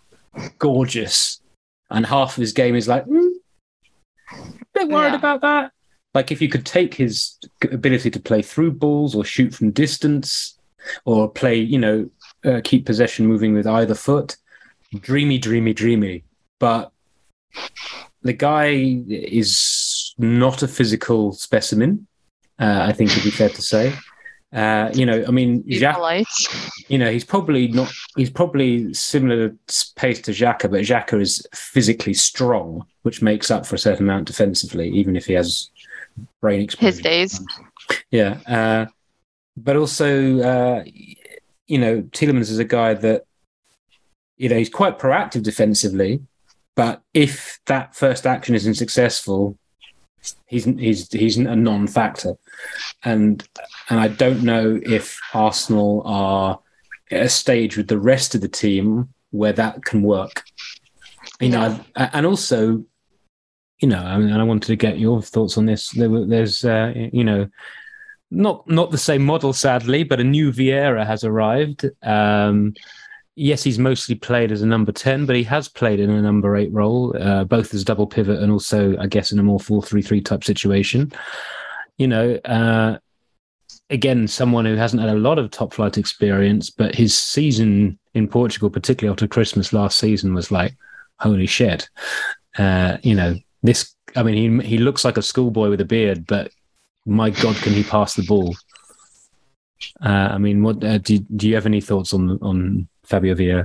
gorgeous, and half of his game is like, mm, bit worried Yeah. about that. Like, if you could take his ability to play through balls or shoot from distance, or play, you know, uh, keep possession moving with either foot, dreamy, dreamy, dreamy. But the guy is not a physical specimen, uh, I think it'd be fair to say. Uh, you know, I mean, Be Xhaka, polite. you know, he's probably not, he's probably similar pace to Xhaka, but Xhaka is physically strong, which makes up for a certain amount defensively, even if he has brain explosion. His days. Yeah. Uh, but also, uh, you know, Tielemans is a guy that, you know, he's quite proactive defensively, but if that first action isn't successful, he's he's he's a non-factor. And and I don't know if Arsenal are at a stage with the rest of the team where that can work. You know, and also, you know, I mean, I wanted to get your thoughts on this. There, there's, uh, you know, not not the same model, sadly, but a new Vieira has arrived. Um, yes, he's mostly played as a number ten, but he has played in a number eight role, uh, both as double pivot and also, I guess, in a more four three three type situation. You know, uh, again, someone who hasn't had a lot of top flight experience, but his season in Portugal, particularly after Christmas last season, was like, holy shit. Uh, you know, this, I mean, he he looks like a schoolboy with a beard, but my God, can he pass the ball? Uh, I mean, what uh, do, do you have any thoughts on on Fabio Vieira?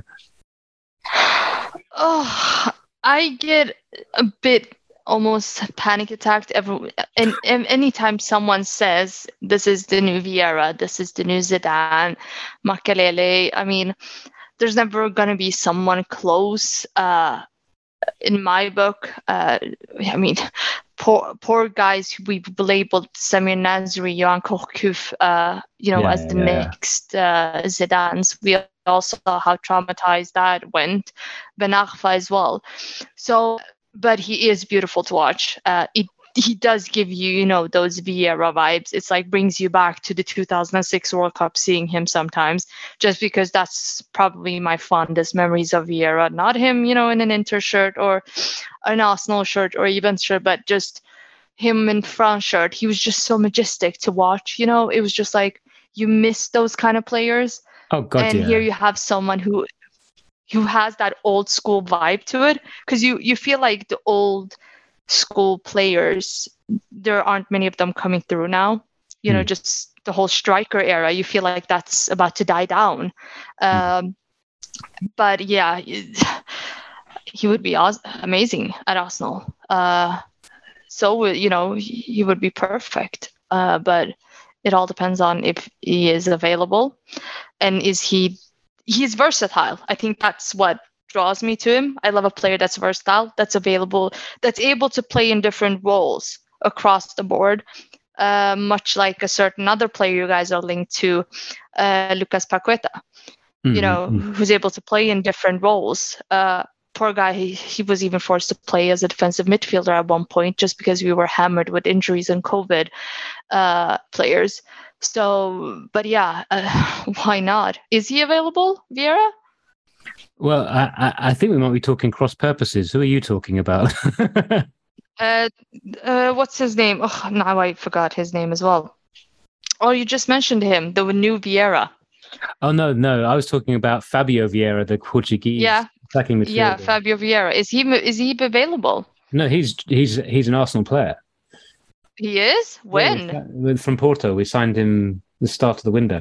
Oh, I get a bit almost panic attacked every and, and anytime someone says this is the new Vieira, this is the new Zidane, Makelele. I mean, there's never gonna be someone close. Uh, in my book, uh, I mean, poor poor guys who we've labeled Samir Nasri, Johan Kourkouf, uh, you know, Yeah, as the yeah. next uh, Zidanes. We also saw how traumatized that went. Ben Arfa as well. So, but he is beautiful to watch. Uh, it he does give you, you know, those Vieira vibes. It's like brings you back to the two thousand six World Cup, seeing him sometimes, just because that's probably my fondest memories of Vieira. Not him, you know, in an Inter shirt or an Arsenal shirt or even shirt, but just him in France shirt. He was just so majestic to watch. You know, it was just like you miss those kind of players. Oh God, and yeah. here you have someone who who has that old school vibe to it, because you you feel like the old school players, there aren't many of them coming through now. You know, Mm. just the whole striker era, you feel like that's about to die down. Um, but yeah, he would be awesome, amazing at Arsenal. Uh, so, you know, he would be perfect. Uh, but it all depends on if he is available, and is he, he's versatile. I think that's what draws me to him. I love a player that's versatile, that's available, that's able to play in different roles across the board. Uh, much like a certain other player you guys are linked to, uh, Lucas Paqueta, Mm-hmm. you know, who's able to play in different roles. Uh, poor guy, he, he was even forced to play as a defensive midfielder at one point just because we were hammered with injuries and COVID uh, players. So, but yeah, uh, why not? Is he available, Vieira? Well, I, I think we might be talking cross purposes. Who are you talking about? uh, uh, what's his name? Oh, now I forgot his name as well. Oh, you just mentioned him, the new Vieira. Oh, no, no. I was talking about Fabio Vieira, the Portuguese yeah. attacking midfielder. Yeah, Fabio Vieira. Is he is he available? No, he's he's he's an Arsenal player. He is? When? Yeah, from Porto. We signed him the start of the window.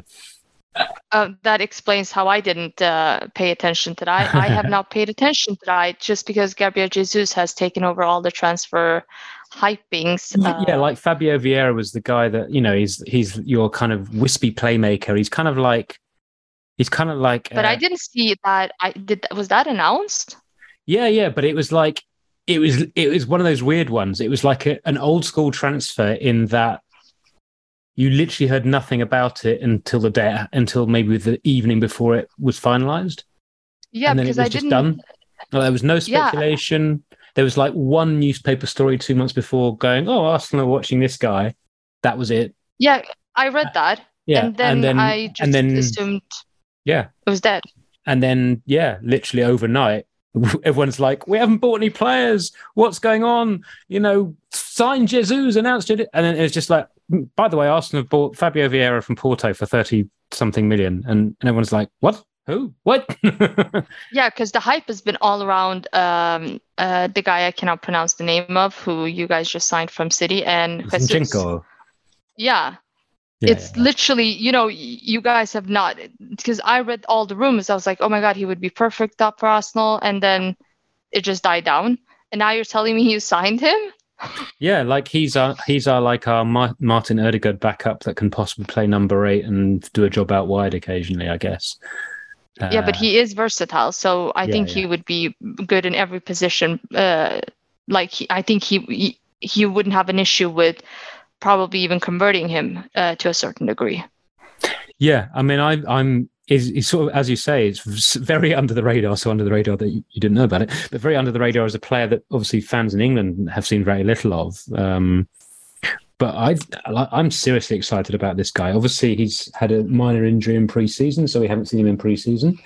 Uh, that explains how I didn't uh, pay attention to that. I have not paid attention to that just because Gabriel Jesus has taken over all the transfer hypings. Uh, yeah, like Fabio Vieira was the guy that, you know, he's he's your kind of wispy playmaker. He's kind of like he's kind of like. But uh, I didn't see that. I did. Was that announced? Yeah, yeah, but it was like it was it was one of those weird ones. It was like a, an old school transfer in that you literally heard nothing about it until the day, until maybe the evening before it was finalized. Yeah, and then because it was I just didn't. Done. Well, there was no speculation. Yeah. There was like one newspaper story two months before going, "Oh, Arsenal are watching this guy." That was it. Yeah, I read that. Yeah, and then, and then I just and then, assumed. Yeah, it was dead. And then, yeah, literally overnight, everyone's like, "We haven't bought any players. What's going on? You know, sign Jesus, announced it." And then it was just like, by the way, Arsenal have bought Fabio Vieira from Porto for thirty something million. And, and everyone's like, what? Who? What? Yeah, because the hype has been all around um, uh, the guy I cannot pronounce the name of, who you guys just signed from City, and Jesus. Yeah. Yeah, it's yeah. literally, you know, you guys have not, because I read all the rumors. I was like, oh my God, he would be perfect up for Arsenal. And then it just died down. And now you're telling me you signed him? Yeah, like he's our, he's our like our Ma- Martin Odegaard backup that can possibly play number eight and do a job out wide occasionally, I guess. Uh, yeah, but he is versatile. So I yeah, think yeah. he would be good in every position. Uh, like, he, I think he, he he wouldn't have an issue with probably even converting him uh, to a certain degree. Yeah, I mean, I, I'm is it's sort of, as you say, it's very under the radar. So under the radar that you, you didn't know about it, but very under the radar as a player that obviously fans in England have seen very little of. Um, but I, I'm seriously excited about this guy. Obviously, he's had a minor injury in pre-season, so we haven't seen him in pre-season.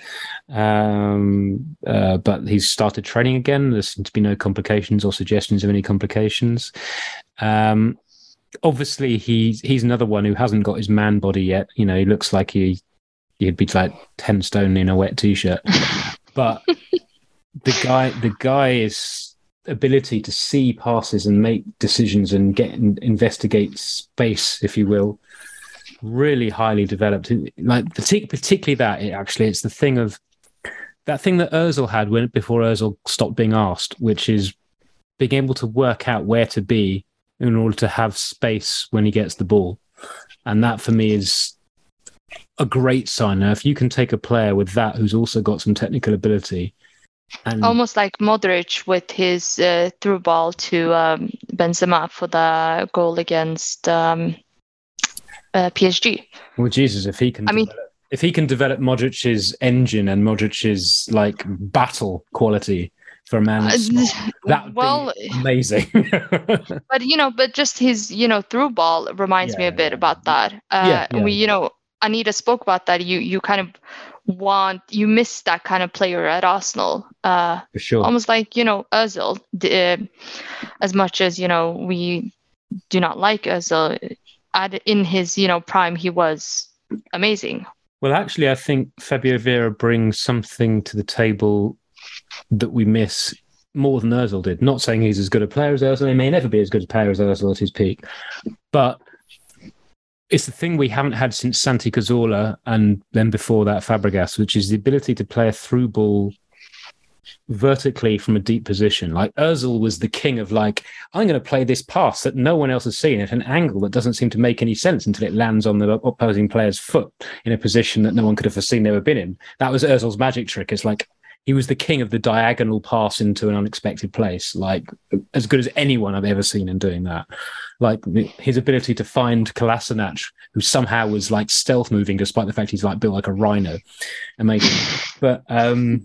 Um, uh, but he's started training again. There seem to be no complications or suggestions of any complications. Um, Obviously, he's he's another one who hasn't got his man body yet. You know, he looks like he he'd be like ten stone in a wet t-shirt. But the guy, the guy's ability to see passes and make decisions and get investigate space, if you will, really highly developed. Like particularly that, it actually, it's the thing of that thing that Özil had when before Özil stopped being asked, which is being able to work out where to be in order to have space when he gets the ball. And that for me is a great sign. Now, if you can take a player with that who's also got some technical ability. And almost like Modric with his uh, through ball to um, Benzema for the goal against um, uh, P S G. Well, Jesus, if he can I develop, mean, if he can develop Modric's engine and Modric's like battle quality, for a man that's small, that well, be amazing. But you know, but just his, you know, through ball reminds yeah, me a bit yeah. about that. Uh, yeah, yeah. We, you know, Anita spoke about that. You, you kind of want, you miss that kind of player at Arsenal. Uh, for sure. Almost like, you know, Özil. Uh, as much as, you know, we do not like Özil, at in his, you know, prime, he was amazing. Well, actually, I think Fabio Vieira brings something to the table that we miss more than Ozil did. Not saying he's as good a player as Ozil. He may never be as good a player as Ozil at his peak. But it's the thing we haven't had since Santi Cazorla and then before that Fabregas, which is the ability to play a through ball vertically from a deep position. Like Ozil was the king of like, I'm going to play this pass that no one else has seen at an angle that doesn't seem to make any sense until it lands on the opposing player's foot in a position that no one could have foreseen they were been in. That was Ozil's magic trick. It's like he was the king of the diagonal pass into an unexpected place, like as good as anyone I've ever seen in doing that. Like his ability to find Kolasinac, who somehow was like stealth moving despite the fact he's like built like a rhino. Amazing. But um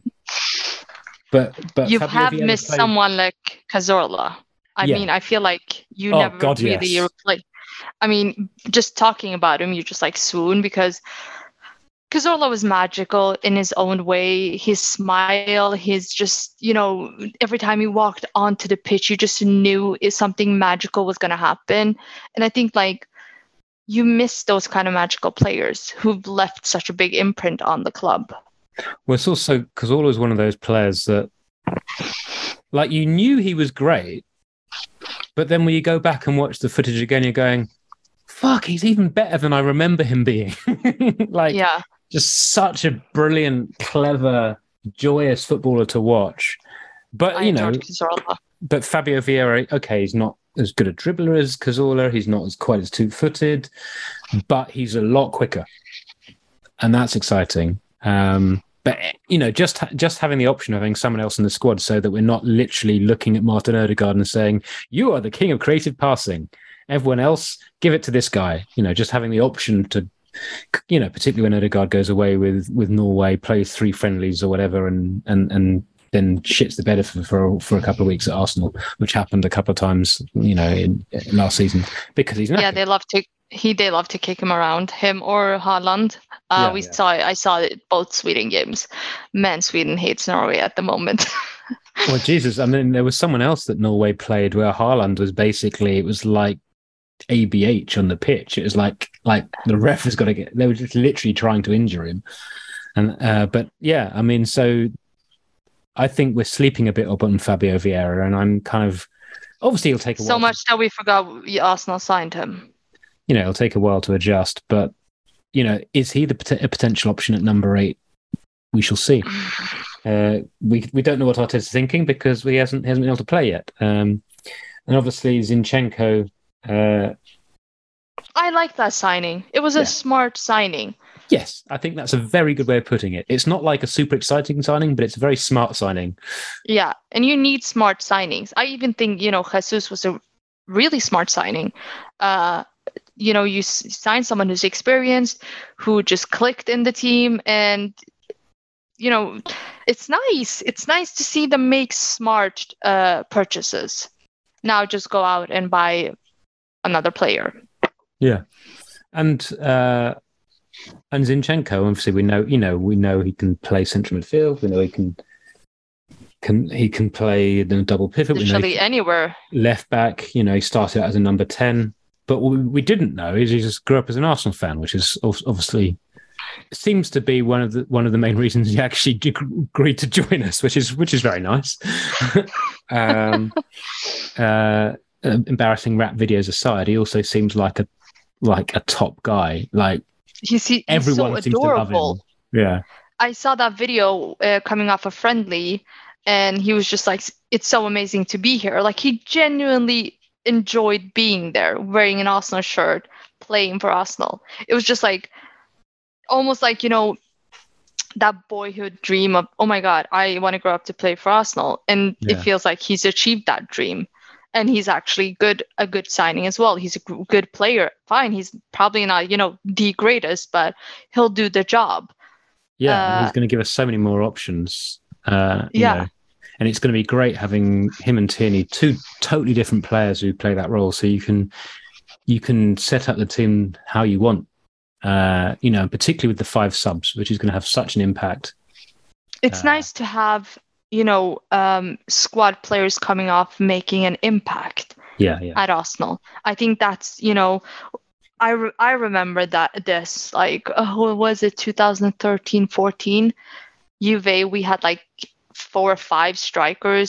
But, but you Fabio have Vieira missed played... someone like Cazorla. I Yeah. mean, I feel like you Oh, never God, really yes. replay. I mean, just talking about him, you just like swoon because Cazorla was magical in his own way. His smile, his just, you know, every time he walked onto the pitch, you just knew if something magical was going to happen. And I think like you miss those kind of magical players who've left such a big imprint on the club. Well, it's also because Cazorla was one of those players that, like, you knew he was great, but then when you go back and watch the footage again, you're going, "Fuck, he's even better than I remember him being." Like, Yeah. just such a brilliant, clever, joyous footballer to watch. But I you know, enjoyed Cazorla. but Fabio Vieira, okay, he's not as good a dribbler as Cazorla. He's not as quite as two-footed, but he's a lot quicker, and that's exciting. Um, but you know, just just having the option of having someone else in the squad, so that we're not literally looking at Martin Odegaard and saying, "You are the king of creative passing. Everyone else, give it to this guy." You know, just having the option to, you know, particularly when Odegaard goes away with with Norway, plays three friendlies or whatever, and and and then shits the bed for for, for a couple of weeks at Arsenal, which happened a couple of times, you know, in, in last season because he's knackered. Yeah, they love to he they love to kick him around, him or Haaland. Uh, Yeah, we yeah. saw I saw it both Sweden games. Man, Sweden hates Norway at the moment. Well, Jesus, I mean, there was someone else that Norway played where Haaland was basically, it was like A B H on the pitch. It was like like the ref has got to get, they were just literally trying to injure him. And uh, but yeah, I mean, so I think we're sleeping a bit up on Fabio Vieira, and I'm kind of, obviously it'll take a while. So to- much that we forgot Arsenal signed him. you know, it'll take a while to adjust, but you know, is he the pot- a potential option at number eight? We shall see. Uh, we we don't know what Arteta's thinking because he hasn't hasn't been able to play yet. Um, and obviously Zinchenko. Uh, I like that signing. It was a Yeah. smart signing. yes, I think that's a very good way of putting it. It's not like a super exciting signing, but it's a very smart signing. Yeah, and you need smart signings. I even think, you know, Jesus was a really smart signing. Uh, you know, you s- sign someone who's experienced, who just clicked in the team, and you know, it's nice. It's nice to see them make smart uh, purchases. Now just go out and buy another player. Yeah, and uh, and Zinchenko. Obviously, we know you know we know he can play central midfield. We know he can can he can play in a double pivot. We know he Literally anywhere. left back. You know, he started out as a number ten. But what we didn't know is he just grew up as an Arsenal fan, which is ob- obviously seems to be one of the one of the main reasons he actually did agreed to join us, which is which is very nice. um, uh, embarrassing rap videos aside, he also seems like a like a top guy. Like He's, he, he's everyone so seems to love him. adorable. Yeah, I saw that video uh, coming off a friendly, and he was just like, "It's so amazing to be here." Like he genuinely enjoyed being there, wearing an Arsenal shirt, playing for Arsenal. It was just like, almost like, you know, that boyhood dream of, oh my God, I want to grow up to play for Arsenal. And Yeah. it feels like he's achieved that dream. And he's actually good, a good signing as well. He's a g- good player. Fine, he's probably not, you know, the greatest, but he'll do the job. yeah. and Uh, he's going to give us so many more options. Uh, you Yeah. know. And it's going to be great having him and Tierney, two totally different players who play that role. So you can you can set up the team how you want. Uh, you know, particularly with the five subs, which is going to have such an impact. It's Uh, nice to have, you know, um, squad players coming off making an impact Yeah, yeah, at Arsenal. I think that's, you know, I, re- I remember that this, like, oh, what was it, twenty thirteen fourteen? Juve, we had like four or five strikers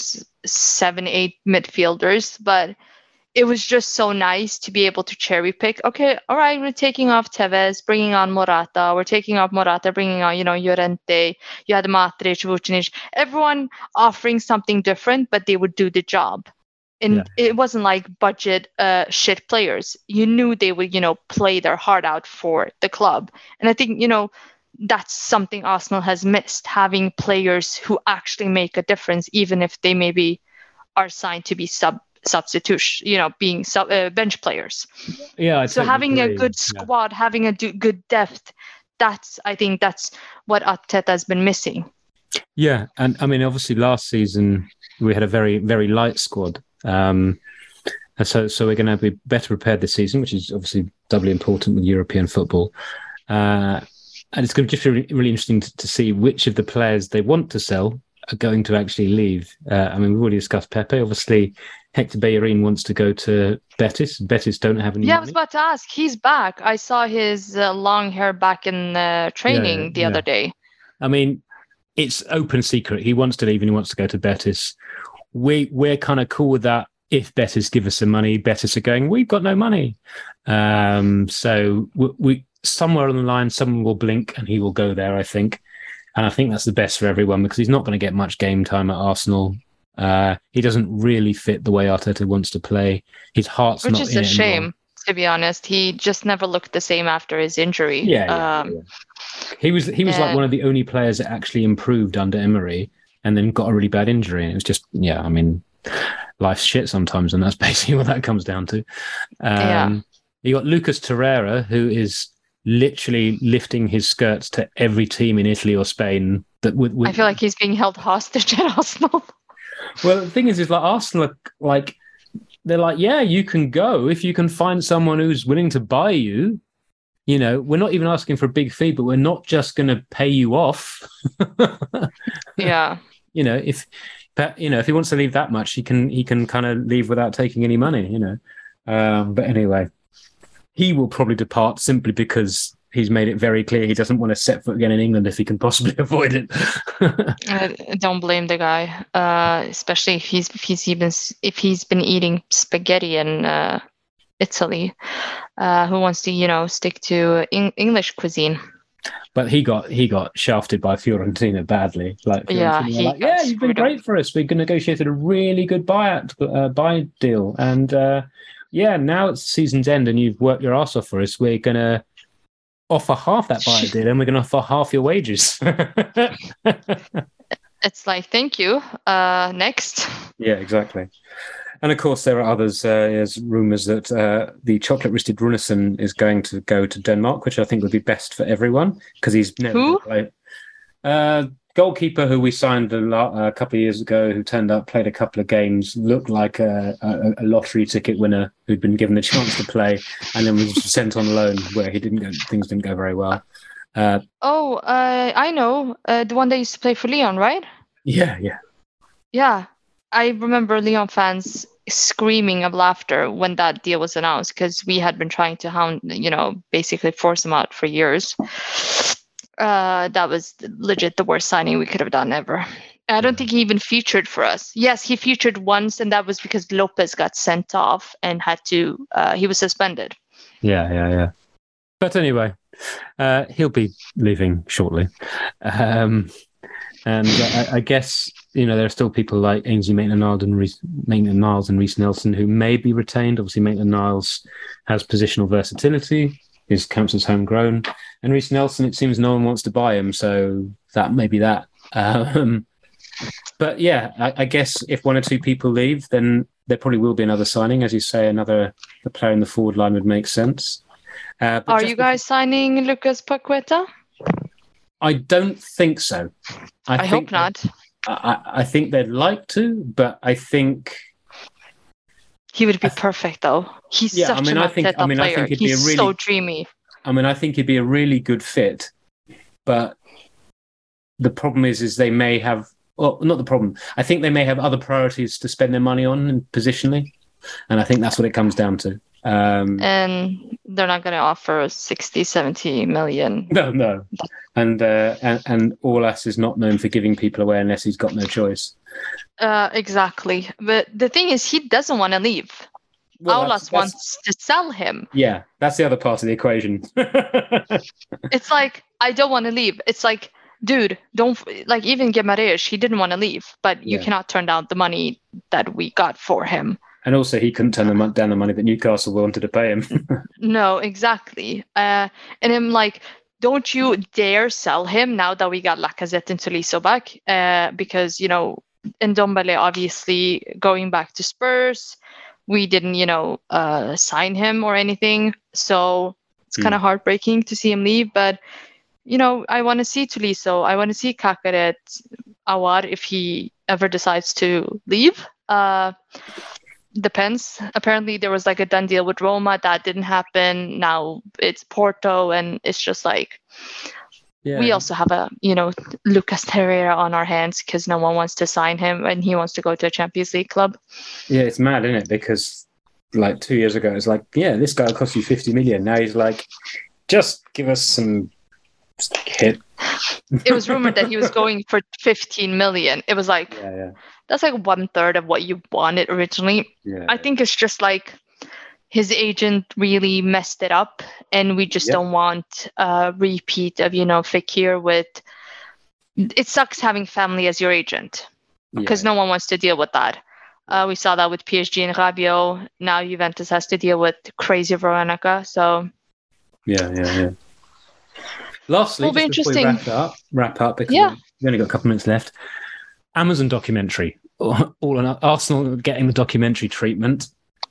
seven, eight midfielders, but it was just so nice to be able to cherry pick. Okay, all right, we're taking off Tevez, bringing on Morata. We're taking off Morata, bringing on, you know, Llorente. You had Matic, Vucinic. Everyone offering something different, but they would do the job. And Yeah. it wasn't like budget uh, shit players. You knew they would, you know, play their heart out for the club. And I think, you know, that's something Arsenal has missed, having players who actually make a difference, even if they maybe are signed to be sub substitution, you know, being sub, uh, bench players. Yeah. I So totally having agree. a good Yeah. squad, having a do- good depth, that's, I think that's what Arteta has been missing. Yeah, and I mean, obviously, last season we had a very, very light squad, um, and so so we're going to be better prepared this season, which is obviously doubly important with European football. Uh, and it's going to just be really, really interesting to, to see which of the players they want to sell are going to actually leave. Uh, I mean, we've already discussed Pepe. Obviously, Hector Bellerin wants to go to Betis. Betis don't have any Yeah, I money. was about to ask. He's back. I saw his uh, long hair back in uh, training Yeah, the yeah. other day. I mean, it's open secret. He wants to leave and he wants to go to Betis. We, we're kind of cool with that. If Betis give us some money, Betis are going, we've got no money. Um, so we, we somewhere on the line, someone will blink and he will go there, I think. And I think that's the best for everyone because he's not going to get much game time at Arsenal. Uh, he doesn't really fit the way Arteta wants to play. His heart's Which not is in a it shame, anymore. to be honest. He just never looked the same after his injury. Yeah, yeah, um, yeah. He was he was like and- one of the only players that actually improved under Emery and then got a really bad injury. And it was just, yeah, I mean, life's shit sometimes, and that's basically what that comes down to. Um, Yeah. You got Lucas Torreira, who is literally lifting his skirts to every team in Italy or Spain. That would, would I feel like he's being held hostage at Arsenal. Well, the thing is, is like Arsenal, are, like they're like, yeah, you can go if you can find someone who's willing to buy you. You know, we're not even asking for a big fee, but we're not just going to pay you off. Yeah. You know, if you know if he wants to leave that much, he can he can kind of leave without taking any money. You know, um, but anyway, he will probably depart simply because he's made it very clear he doesn't want to set foot again in England if he can possibly avoid it. I don't blame the guy, uh, especially if he's if he's even if he's been eating spaghetti in uh, Italy. Uh, who wants to, you know, stick to in- English cuisine? But he got he got shafted by Fiorentina badly. Like, Yeah, Fiorentina were he like, got yeah, you've been screwed up. great for us. We negotiated a really good buyout uh, buy deal, and uh, yeah, now it's season's end, and you've worked your ass off for us. We're gonna offer half that buyout deal, and we're gonna offer half your wages. It's like, thank you. Uh, next. Yeah, exactly. And of course, there are others. Uh, there's rumours that uh, the chocolate-wristed Runarsson is going to go to Denmark, which I think would be best for everyone because he's never Who? played. Uh, goalkeeper who we signed a, lot, a couple of years ago, who turned up, played a couple of games, looked like a, a, a lottery ticket winner who'd been given the chance to play, and then was sent on loan where he didn't go. Things didn't go very well. Uh, Oh, uh, I know. Uh, the one that used to play for Leon, right? yeah, yeah. Yeah. I remember Leon fans screaming of laughter when that deal was announced because we had been trying to hound, you know, basically force him out for years. Uh, that was legit the worst signing we could have done ever. I don't think he even featured for us. Yes, he featured once, and that was because Lopez got sent off and had to, uh, he was suspended. Yeah, yeah, yeah. But anyway, uh, he'll be leaving shortly. Um, and I, I guess, you know, there are still people like Ainsley Maitland-Niles and Reece, Maitland-Niles and Reece Nelson who may be retained. Obviously, Maitland-Niles has positional versatility, is counts as homegrown. And Reece Nelson, it seems no one wants to buy him, so that may be that. Um, but yeah, I, I guess if one or two people leave, then there probably will be another signing. As you say, another a player in the forward line would make sense. Uh, but Are just you guys signing Lucas Paqueta? I don't think so. I, think hope not. I, I think they'd like to, but I think He would be I th- perfect, though. He's Yeah, I such mean, an I think- Arteta I mean, I player. think he'd be a He's really- so dreamy. I mean, I think he'd be a really good fit, but the problem is, is they may have, well, not the problem. I think they may have other priorities to spend their money on and positionally, and I think that's what it comes down to. Um, And they're not going to offer sixty, seventy million. no, no, and uh, and and Orlas is not known for giving people away unless he's got no choice. Uh, exactly. But the thing is, he doesn't want to leave. Well, Aulas that's- that's- wants to sell him. Yeah, that's the other part of the equation. It's like, I don't want to leave. It's like, dude, don't f- like even Guimaraes, he didn't want to leave, but you Yeah. cannot turn down the money that we got for him. And also, he couldn't turn the mon- down the money that Newcastle wanted to pay him. No, exactly. Uh, and I'm like, don't you dare sell him now that we got Lacazette and Tolisso back, uh, because you know, Ndombele obviously going back to Spurs. We didn't, you know, uh, sign him or anything, so it's Hmm. kind of heartbreaking to see him leave. But you know, I want to see Tolisso. I want to see Kakaret, Awar if he ever decides to leave. Uh, depends. Apparently, there was like a done deal with Roma that didn't happen. Now it's Porto, and it's just like Yeah. we also have a, you know, Lucas Torreira on our hands because no one wants to sign him, and he wants to go to a Champions League club. Yeah, it's mad, isn't it? Because like two years ago, it's like, yeah, this guy will cost you fifty million. Now he's like, just give us some hit. It was rumored that he was going for fifteen million. It was like, Yeah, yeah, that's like one third of what you wanted originally. yeah. I think it's just like his agent really messed it up, and we just Yep. don't want a repeat of, you know, Fekir with. It sucks having family as your agent because yeah. no one wants to deal with that. Uh, we saw that with P S G and Rabiot. Now Juventus has to deal with crazy Veronica. So Yeah, yeah, yeah. Lastly, Will be just before we interesting. wrap up, wrap up because Yeah. we've only got a couple of minutes left. Amazon documentary, all on Arsenal getting the documentary treatment.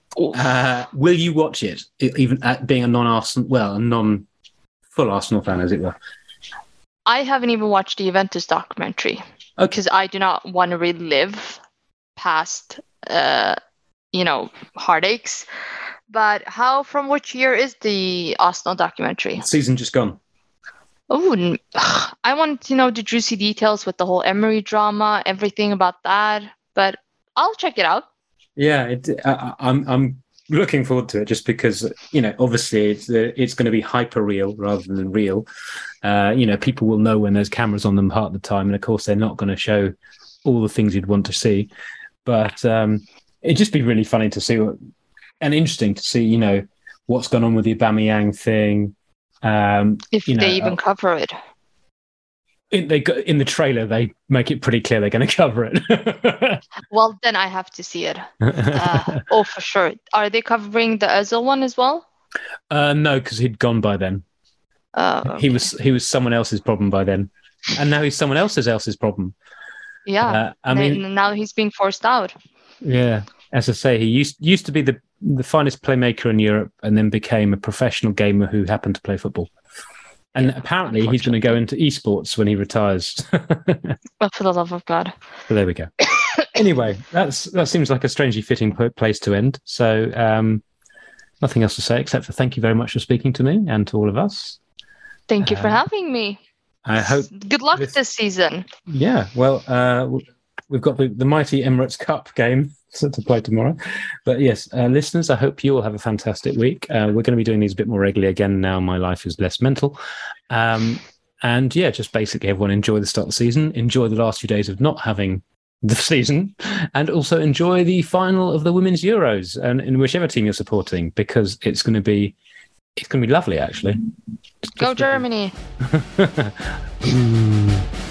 Uh, will you watch it, E- even at being a non-Arsenal, well, a non-full Arsenal fan, as it were? I haven't even watched the Juventus documentary Okay. because I do not want to relive past, uh, you know, heartaches. But how, from which year is the Arsenal documentary? Season just gone. Oh, I want to know the juicy details with the whole Emery drama, everything about that. But I'll check it out. Yeah, it, I, I'm I'm looking forward to it just because, you know, obviously it's uh, it's going to be hyper real rather than real. Uh, you know, people will know when there's cameras on them part of the time, and of course they're not going to show all the things you'd want to see. But um, it'd just be really funny to see what, and interesting to see, you know, what's gone on with the Aubameyang thing. Um, If You know, they even uh, cover it. In, they go, in the trailer, they make it pretty clear they're going to cover it. Well, then I have to see it. Uh, oh, for sure. Are they covering the Özil one as well? uh, no, because he'd gone by then. Uh, He was he was someone else's problem by then, and now he's someone else's else's problem. yeah. Uh, I N- mean, now he's being forced out. yeah. As I say, he used used to be the the finest playmaker in Europe, and then became a professional gamer who happened to play football. And apparently, he's going to go into esports when he retires. Oh, for the love of God. But there we go. Anyway, that's that seems like a strangely fitting p- place to end. So, um, nothing else to say except for thank you very much for speaking to me and to all of us. Thank you for Um, having me. I hope, Good luck this- this season. yeah. Well, uh, w- we've got the, the mighty Emirates Cup game to to play tomorrow. But yes, uh, listeners, I hope you all have a fantastic week. Uh, we're going to be doing these a bit more regularly again now. My life is less mental. Um, and yeah, just basically everyone enjoy the start of the season, enjoy the last few days of not having the season, and also enjoy the final of the Women's Euros and in whichever team you're supporting, because it's going to be it's going to be lovely actually. Go Germany. Mm.